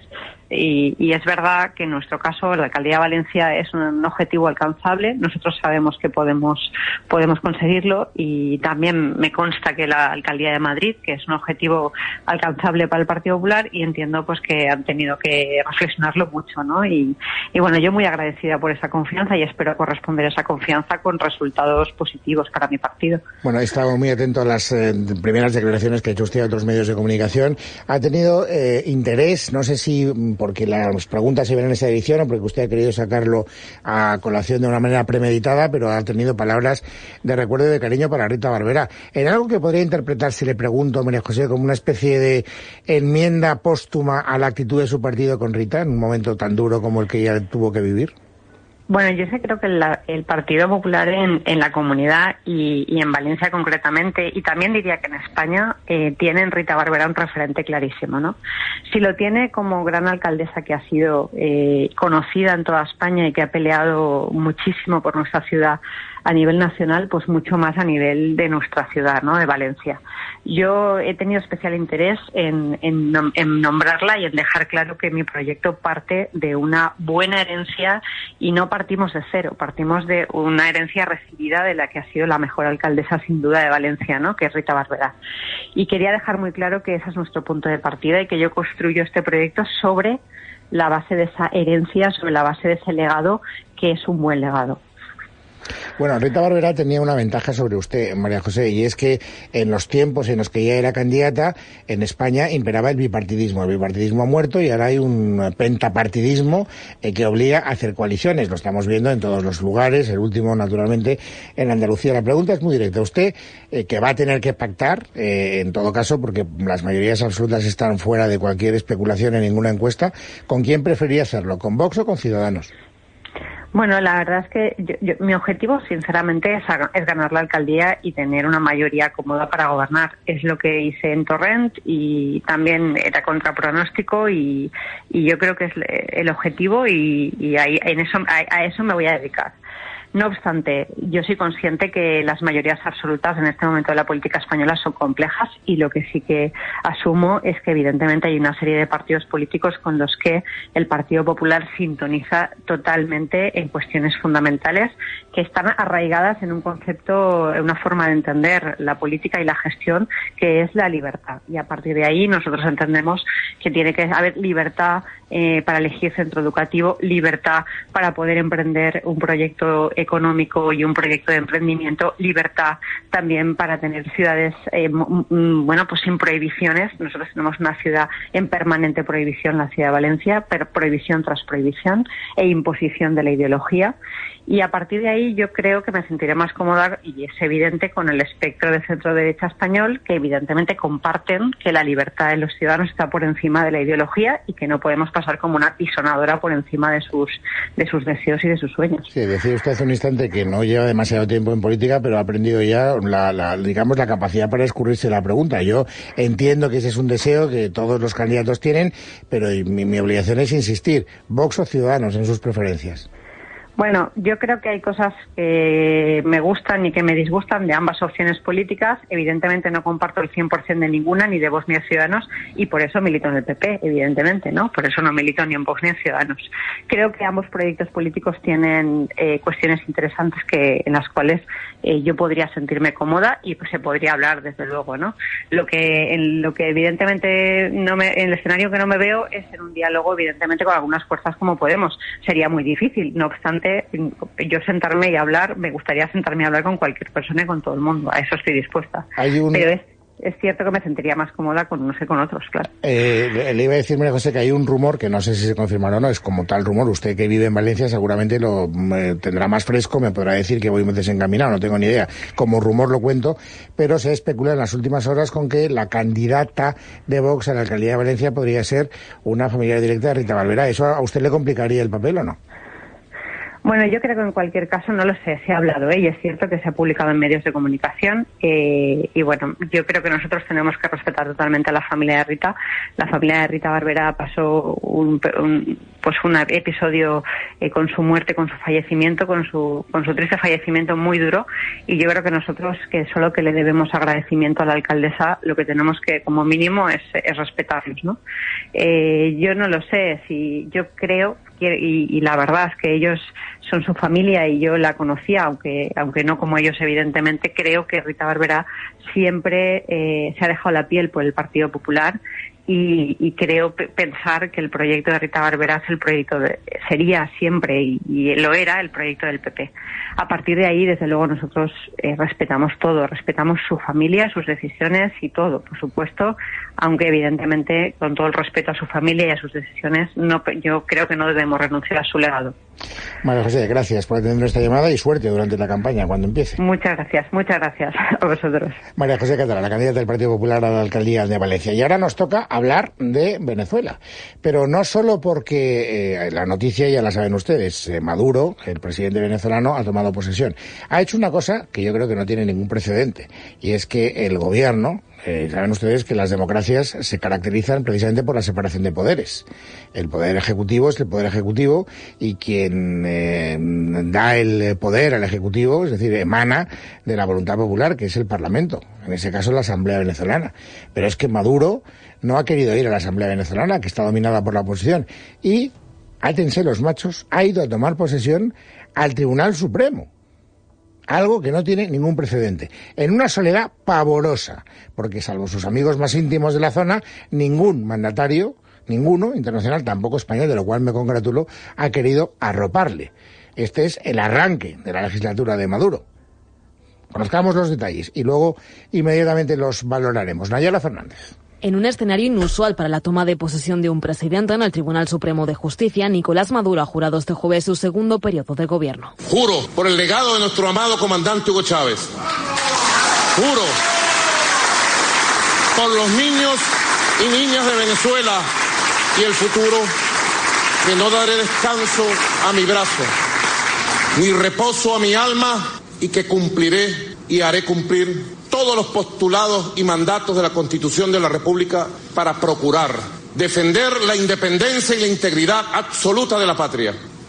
y, y es verdad que en nuestro caso la alcaldía de Valencia es un objetivo alcanzable. Nosotros sabemos que podemos podemos conseguirlo y también me consta que la alcaldía de Madrid, que es un objetivo alcanzable para el Partido Popular, y entiendo pues que han tenido que reflexionarlo mucho, ¿no? Y, y bueno, yo muy agradecida por esa confianza y espero corresponder a esa confianza con resultados positivos para mi partido. Bueno, he estado muy atento a las eh, primeras declaraciones que ha hecho usted a otros medios de comunicación. Ha tenido eh, interés, no sé si porque las preguntas se ven en esa edición o porque usted ha querido sacarlo a colación de una manera premeditada, pero ha tenido palabras de recuerdo y de cariño para Rita Barberá. En algo que podría interpretarse, le pregunto, María José, como una especie de enmienda póstuma a la actitud de su partido con Rita en un momento tan duro como el que ella tuvo que vivir. Bueno, yo sé, creo que la, el Partido Popular en, en la comunidad y, y en Valencia concretamente, y también diría que en España, eh, tiene en Rita Barberá un referente clarísimo, ¿no? Si lo tiene como gran alcaldesa que ha sido eh, conocida en toda España y que ha peleado muchísimo por nuestra ciudad a nivel nacional, pues mucho más a nivel de nuestra ciudad, ¿no? De Valencia. Yo he tenido especial interés en, en, en nombrarla y en dejar claro que mi proyecto parte de una buena herencia y no partimos de cero, partimos de una herencia recibida de la que ha sido la mejor alcaldesa sin duda de Valencia, ¿no? Que es Rita Barberá. Y quería dejar muy claro que ese es nuestro punto de partida y que yo construyo este proyecto sobre la base de esa herencia, sobre la base de ese legado, que es un buen legado. Bueno, Rita Barberá tenía una ventaja sobre usted, María José, y es que en los tiempos en los que ella era candidata, en España imperaba el bipartidismo. El bipartidismo ha muerto y ahora hay un pentapartidismo eh, que obliga a hacer coaliciones. Lo estamos viendo en todos los lugares, el último, naturalmente, en Andalucía. La pregunta es muy directa. Usted, eh, que va a tener que pactar, eh, en todo caso, porque las mayorías absolutas están fuera de cualquier especulación en ninguna encuesta, ¿con quién preferiría hacerlo? ¿Con Vox o con Ciudadanos? Bueno, la verdad es que yo, yo, mi objetivo, sinceramente, es, es ganar la alcaldía y tener una mayoría cómoda para gobernar. Es lo que hice en Torrent y también era contra pronóstico y, y yo creo que es el objetivo y, y ahí, en eso, a, a eso me voy a dedicar. No obstante, yo soy consciente que las mayorías absolutas en este momento de la política española son complejas y lo que sí que asumo es que evidentemente hay una serie de partidos políticos con los que el Partido Popular sintoniza totalmente en cuestiones fundamentales que están arraigadas en un concepto, en una forma de entender la política y la gestión que es la libertad. Y a partir de ahí nosotros entendemos que tiene que haber libertad eh, para elegir centro educativo, libertad para poder emprender un proyecto económico y un proyecto de emprendimiento, libertad también para tener ciudades eh, bueno, pues sin prohibiciones. Nosotros tenemos una ciudad en permanente prohibición, la ciudad de Valencia, pero prohibición tras prohibición e imposición de la ideología. Y a partir de ahí yo creo que me sentiré más cómoda, y es evidente, con el espectro de centro-derecha español, que evidentemente comparten que la libertad de los ciudadanos está por encima de la ideología y que no podemos pasar como una pisonadora por encima de sus de sus deseos y de sus sueños. Sí, decía usted hace un instante que no lleva demasiado tiempo en política, pero ha aprendido ya la, la digamos la capacidad para escurrirse la pregunta. Yo entiendo que ese es un deseo que todos los candidatos tienen, pero mi, mi obligación es insistir. ¿Vox o Ciudadanos en sus preferencias? Bueno, yo creo que hay cosas que me gustan y que me disgustan de ambas opciones políticas. Evidentemente no comparto el cien por ciento de ninguna, ni de Vox ni de Ciudadanos, y por eso milito en el P P, evidentemente, ¿no? Por eso no milito ni en Vox ni en Ciudadanos. Creo que ambos proyectos políticos tienen eh, cuestiones interesantes que en las cuales eh, yo podría sentirme cómoda y pues, se podría hablar, desde luego, ¿no? Lo que, en lo que evidentemente no me, en el escenario que no me veo es en un diálogo, evidentemente, con algunas fuerzas como Podemos. Sería muy difícil, no obstante, yo sentarme y hablar, me gustaría sentarme y hablar con cualquier persona y con todo el mundo, a eso estoy dispuesta. Hay un... Pero es, es cierto que me sentiría más cómoda con unos que con otros, claro. Eh, le iba a decir, María José, que hay un rumor, que no sé si se confirmará o no, es como tal rumor, usted que vive en Valencia seguramente lo eh, tendrá más fresco, me podrá decir que voy muy desencaminado, no tengo ni idea, como rumor lo cuento, pero se especula en las últimas horas con que la candidata de Vox a la alcaldía de Valencia podría ser una familiar directa de Rita Barberá. ¿Eso a usted le complicaría el papel o no? Bueno, yo creo que en cualquier caso, no lo sé, se ha hablado, ¿eh? Y es cierto que se ha publicado en medios de comunicación eh, y bueno, yo creo que nosotros tenemos que respetar totalmente a la familia de Rita. La familia de Rita Barberá pasó un, un pues un episodio eh, con su muerte, con su fallecimiento, con su con su triste fallecimiento muy duro, y yo creo que nosotros, que solo que le debemos agradecimiento a la alcaldesa, lo que tenemos que como mínimo es, es respetarlos, ¿no? Eh, yo no lo sé, si yo creo y, y la verdad es que ellos son su familia y yo la conocía, aunque aunque no como ellos, evidentemente. Creo que Rita Barberá siempre eh, se ha dejado la piel por el Partido Popular y, y creo p- pensar que el proyecto de Rita Barberá es el proyecto de, sería siempre y, y lo era el proyecto del P P. A partir de ahí, desde luego, nosotros eh, respetamos todo, respetamos su familia, sus decisiones y todo, por supuesto, aunque evidentemente, con todo el respeto a su familia y a sus decisiones, no, yo creo que no debemos renunciar a su legado. María José, gracias por atender esta llamada y suerte durante la campaña, cuando empiece. Muchas gracias, muchas gracias a vosotros. María José Catalá, la candidata del Partido Popular a la alcaldía de Valencia. Y ahora nos toca hablar de Venezuela, pero no solo porque eh, la noticia ya la saben ustedes, eh, Maduro, el presidente venezolano, ha tomado posesión. Ha hecho una cosa que yo creo que no tiene ningún precedente, y es que el gobierno, Eh, saben ustedes que las democracias se caracterizan precisamente por la separación de poderes. El poder ejecutivo es el poder ejecutivo y quien eh, da el poder al ejecutivo, es decir, emana de la voluntad popular, que es el Parlamento, en ese caso la Asamblea Venezolana. Pero es que Maduro no ha querido ir a la Asamblea Venezolana, que está dominada por la oposición, y, átense los machos, ha ido a tomar posesión al Tribunal Supremo. Algo que no tiene ningún precedente, en una soledad pavorosa, porque salvo sus amigos más íntimos de la zona, ningún mandatario, ninguno internacional, tampoco español, de lo cual me congratulo, ha querido arroparle. Este es el arranque de la legislatura de Maduro. Conozcamos los detalles y luego inmediatamente los valoraremos. Nayara Fernández. En un escenario inusual para la toma de posesión de un presidente en el Tribunal Supremo de Justicia, Nicolás Maduro ha jurado este jueves su segundo periodo de gobierno. Juro por el legado de nuestro amado comandante Hugo Chávez. Juro por los niños y niñas de Venezuela y el futuro, que no daré descanso a mi brazo, ni reposo a mi alma, y que cumpliré y haré cumplir todos los postulados y mandatos de la Constitución de la República para procurar defender la independencia y la integridad absoluta de la patria,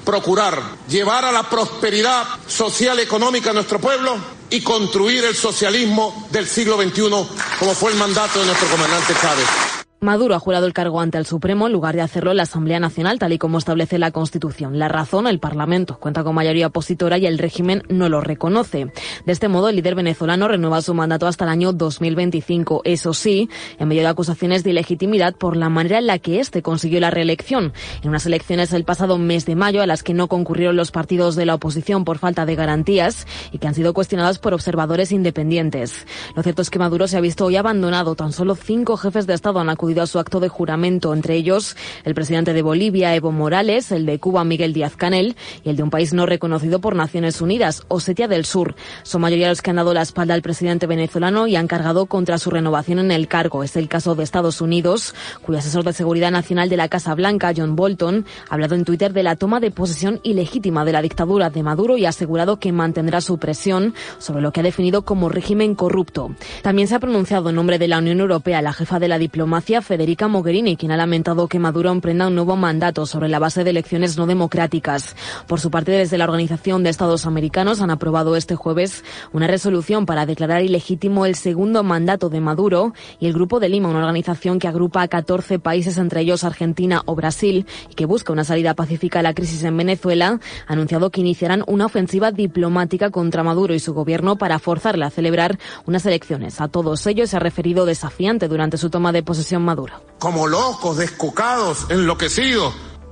procurar llevar a la prosperidad social y económica a nuestro pueblo y construir el socialismo del siglo veintiuno, como fue el mandato de nuestro comandante Chávez. Maduro ha jurado el cargo ante el Supremo en lugar de hacerlo en la Asamblea Nacional, tal y como establece la Constitución. La razón, el Parlamento cuenta con mayoría opositora y el régimen no lo reconoce. De este modo, el líder venezolano renueva su mandato hasta el año dos mil veinticinco. Eso sí, en medio de acusaciones de ilegitimidad por la manera en la que éste consiguió la reelección. En unas elecciones el pasado mes de mayo, a las que no concurrieron los partidos de la oposición por falta de garantías y que han sido cuestionadas por observadores independientes. Lo cierto es que Maduro se ha visto hoy abandonado. Tan solo cinco jefes de Estado han acudido a su acto de juramento, entre ellos el presidente de Bolivia, Evo Morales, el de Cuba, Miguel Díaz-Canel, y el de un país no reconocido por Naciones Unidas, Osetia del Sur. Son mayoría los que han dado la espalda al presidente venezolano y han cargado contra su renovación en el cargo. Es el caso de Estados Unidos, cuyo asesor de seguridad nacional de la Casa Blanca, John Bolton, ha hablado en Twitter de la toma de posesión ilegítima de la dictadura de Maduro y ha asegurado que mantendrá su presión sobre lo que ha definido como régimen corrupto. También se ha pronunciado en nombre de la Unión Europea la jefa de la diplomacia, Federica Mogherini, quien ha lamentado que Maduro emprenda un nuevo mandato sobre la base de elecciones no democráticas. Por su parte, desde la Organización de Estados Americanos han aprobado este jueves una resolución para declarar ilegítimo el segundo mandato de Maduro, y el Grupo de Lima, una organización que agrupa a catorce países, entre ellos Argentina o Brasil, y que busca una salida pacífica a la crisis en Venezuela, ha anunciado que iniciarán una ofensiva diplomática contra Maduro y su gobierno para forzarle a celebrar unas elecciones. A todos ellos se ha referido desafiante durante su toma de posesión Maduro. Como locos, descocados, enloquecidos,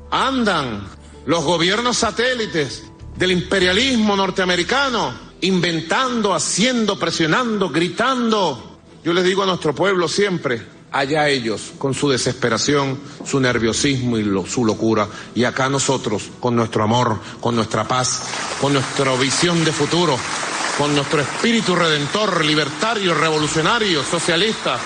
andan los gobiernos satélites del imperialismo norteamericano, inventando, haciendo, presionando, gritando. Yo les digo a nuestro pueblo siempre, allá ellos, con su desesperación, su nerviosismo y lo, su locura, y acá nosotros, con nuestro amor, con nuestra paz, con nuestra visión de futuro, con nuestro espíritu redentor, libertario, revolucionario, socialista.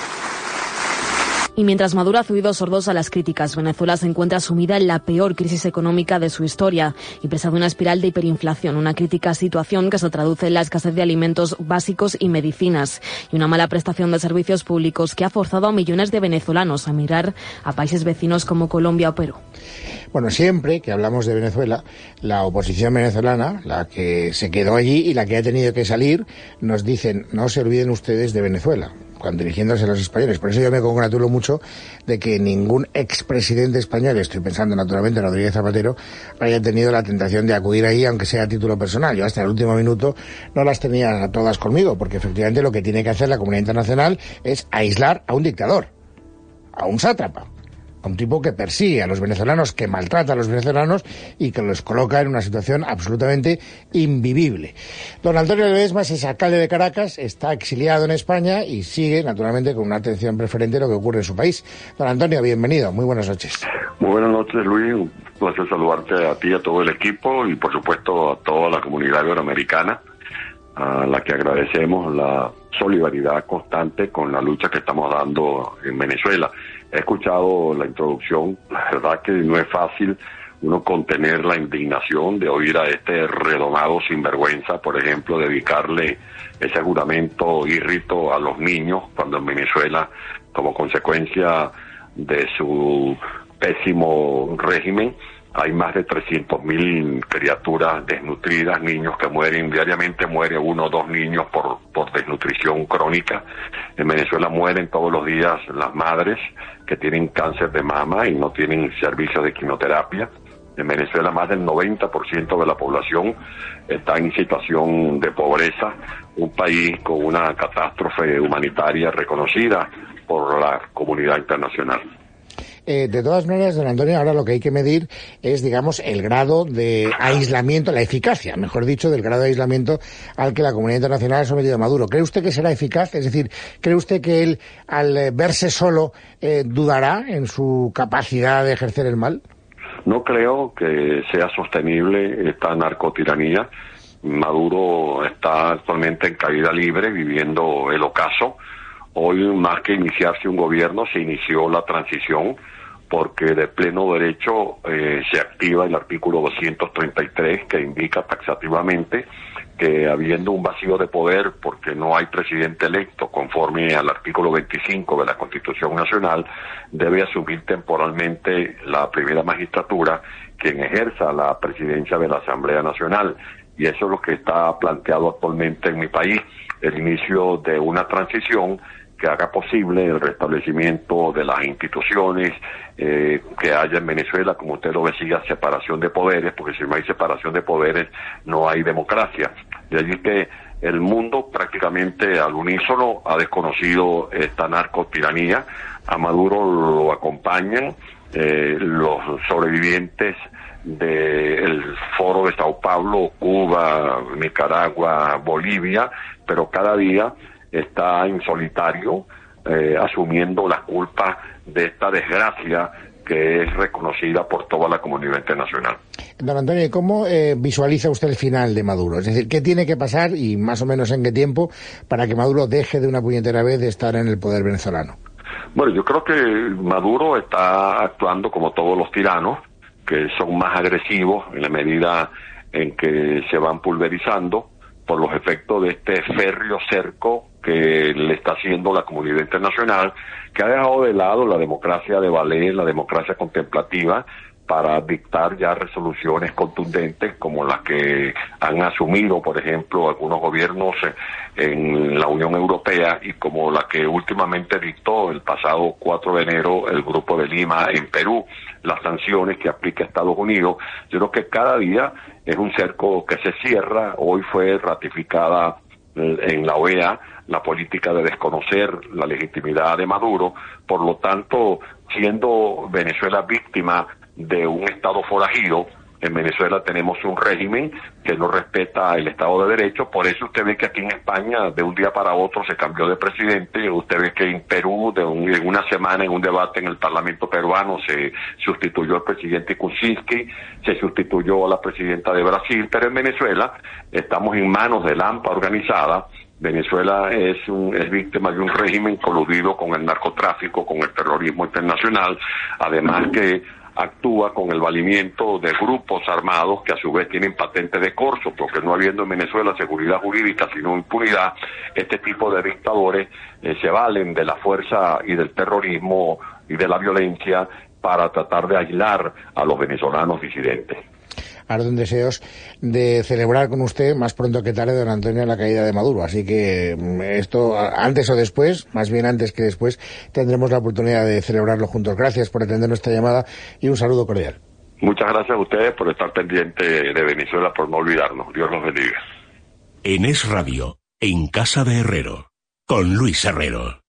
Y mientras Maduro ha oídos sordos a las críticas, Venezuela se encuentra sumida en la peor crisis económica de su historia y presa de una espiral de hiperinflación, una crítica situación que se traduce en la escasez de alimentos básicos y medicinas, y una mala prestación de servicios públicos que ha forzado a millones de venezolanos a migrar a países vecinos como Colombia o Perú. Bueno, siempre que hablamos de Venezuela, la oposición venezolana, la que se quedó allí y la que ha tenido que salir, nos dicen, no se olviden ustedes de Venezuela, cuando dirigiéndose a los españoles. Por eso yo me congratulo mucho de que ningún expresidente español, estoy pensando naturalmente en Rodríguez Zapatero, haya tenido la tentación de acudir ahí, aunque sea a título personal. Yo hasta el último minuto no las tenía todas conmigo, porque efectivamente lo que tiene que hacer la comunidad internacional es aislar a un dictador, a un sátrapa, a un tipo que persigue a los venezolanos, que maltrata a los venezolanos y que los coloca en una situación absolutamente invivible. Don Antonio Ledesma es alcalde de Caracas, está exiliado en España y sigue, naturalmente, con una atención preferente lo que ocurre en su país. Don Antonio, bienvenido, muy buenas noches. Muy buenas noches, Luis, un placer saludarte a ti, a todo el equipo y, por supuesto, a toda la comunidad iberoamericana, a la que agradecemos la solidaridad constante con la lucha que estamos dando en Venezuela. He escuchado la introducción, la verdad que no es fácil uno contener la indignación de oír a este redomado sinvergüenza, por ejemplo, dedicarle ese juramento y rito a los niños, cuando en Venezuela, como consecuencia de su pésimo régimen, hay más de trescientos mil criaturas desnutridas, niños que mueren diariamente, muere uno o dos niños por, por desnutrición crónica. En Venezuela mueren todos los días las madres que tienen cáncer de mama y no tienen servicios de quimioterapia. En Venezuela más del noventa por ciento de la población está en situación de pobreza, un país con una catástrofe humanitaria reconocida por la comunidad internacional. Eh, de todas maneras, don Antonio, ahora lo que hay que medir es, digamos, el grado de aislamiento, la eficacia, mejor dicho, del grado de aislamiento al que la comunidad internacional ha sometido a Maduro. ¿Cree usted que será eficaz? Es decir, ¿cree usted que él, al verse solo, eh, dudará en su capacidad de ejercer el mal? No creo que sea sostenible esta narcotiranía. Maduro está actualmente en caída libre, viviendo el ocaso. Hoy, más que iniciarse un gobierno, se inició la transición. porque de pleno derecho eh, se activa el artículo doscientos treinta y tres, que indica taxativamente que habiendo un vacío de poder porque no hay presidente electo conforme al artículo veinticinco de la Constitución Nacional, debe asumir temporalmente la primera magistratura quien ejerza la presidencia de la Asamblea Nacional. Y eso es lo que está planteado actualmente en mi país, el inicio de una transición que haga posible el restablecimiento de las instituciones eh, que haya en Venezuela, como usted lo decía, separación de poderes, porque si no hay separación de poderes no hay democracia. De allí que el mundo prácticamente al unísono ha desconocido esta narcotiranía, a Maduro lo acompañan eh, los sobrevivientes del Foro de Sao Paulo, Cuba, Nicaragua, Bolivia, pero cada día está en solitario eh, asumiendo la culpa de esta desgracia que es reconocida por toda la comunidad internacional. Don Antonio, ¿cómo eh, visualiza usted el final de Maduro? Es decir, ¿qué tiene que pasar y más o menos en qué tiempo para que Maduro deje de una puñetera vez de estar en el poder venezolano? Bueno, yo creo que Maduro está actuando como todos los tiranos, que son más agresivos en la medida en que se van pulverizando por los efectos de este férreo cerco que le está haciendo la comunidad internacional, que ha dejado de lado la democracia de valer, la democracia contemplativa, para dictar ya resoluciones contundentes como las que han asumido, por ejemplo, algunos gobiernos en la Unión Europea y como la que últimamente dictó el pasado cuatro de enero el Grupo de Lima en Perú, las sanciones que aplica Estados Unidos. Yo creo que cada día es un cerco que se cierra. Hoy fue ratificada en la O E A la política de desconocer la legitimidad de Maduro, por lo tanto, siendo Venezuela víctima de un Estado forajido, en Venezuela tenemos un régimen que no respeta el Estado de Derecho. Por eso usted ve que aquí en España de un día para otro se cambió de presidente. Usted ve que en Perú de un, en una semana en un debate en el Parlamento peruano se sustituyó al presidente Kuczynski, se sustituyó a la presidenta de Brasil, pero en Venezuela estamos en manos de la AMPA organizada. Venezuela es, un, es víctima de un régimen coludido con el narcotráfico, con el terrorismo internacional, además que actúa con el valimiento de grupos armados que a su vez tienen patentes de corso, porque no habiendo en Venezuela seguridad jurídica sino impunidad, este tipo de dictadores eh, se valen de la fuerza y del terrorismo y de la violencia para tratar de aislar a los venezolanos disidentes. Ahora con deseos de celebrar con usted más pronto que tarde, don Antonio, la caída de Maduro. Así que esto, antes o después, más bien antes que después, tendremos la oportunidad de celebrarlo juntos. Gracias por atender nuestra llamada y un saludo cordial. Muchas gracias a ustedes por estar pendiente de Venezuela, por no olvidarnos. Dios los bendiga. En Es Radio, en Casa de Herrero, con Luis Herrero.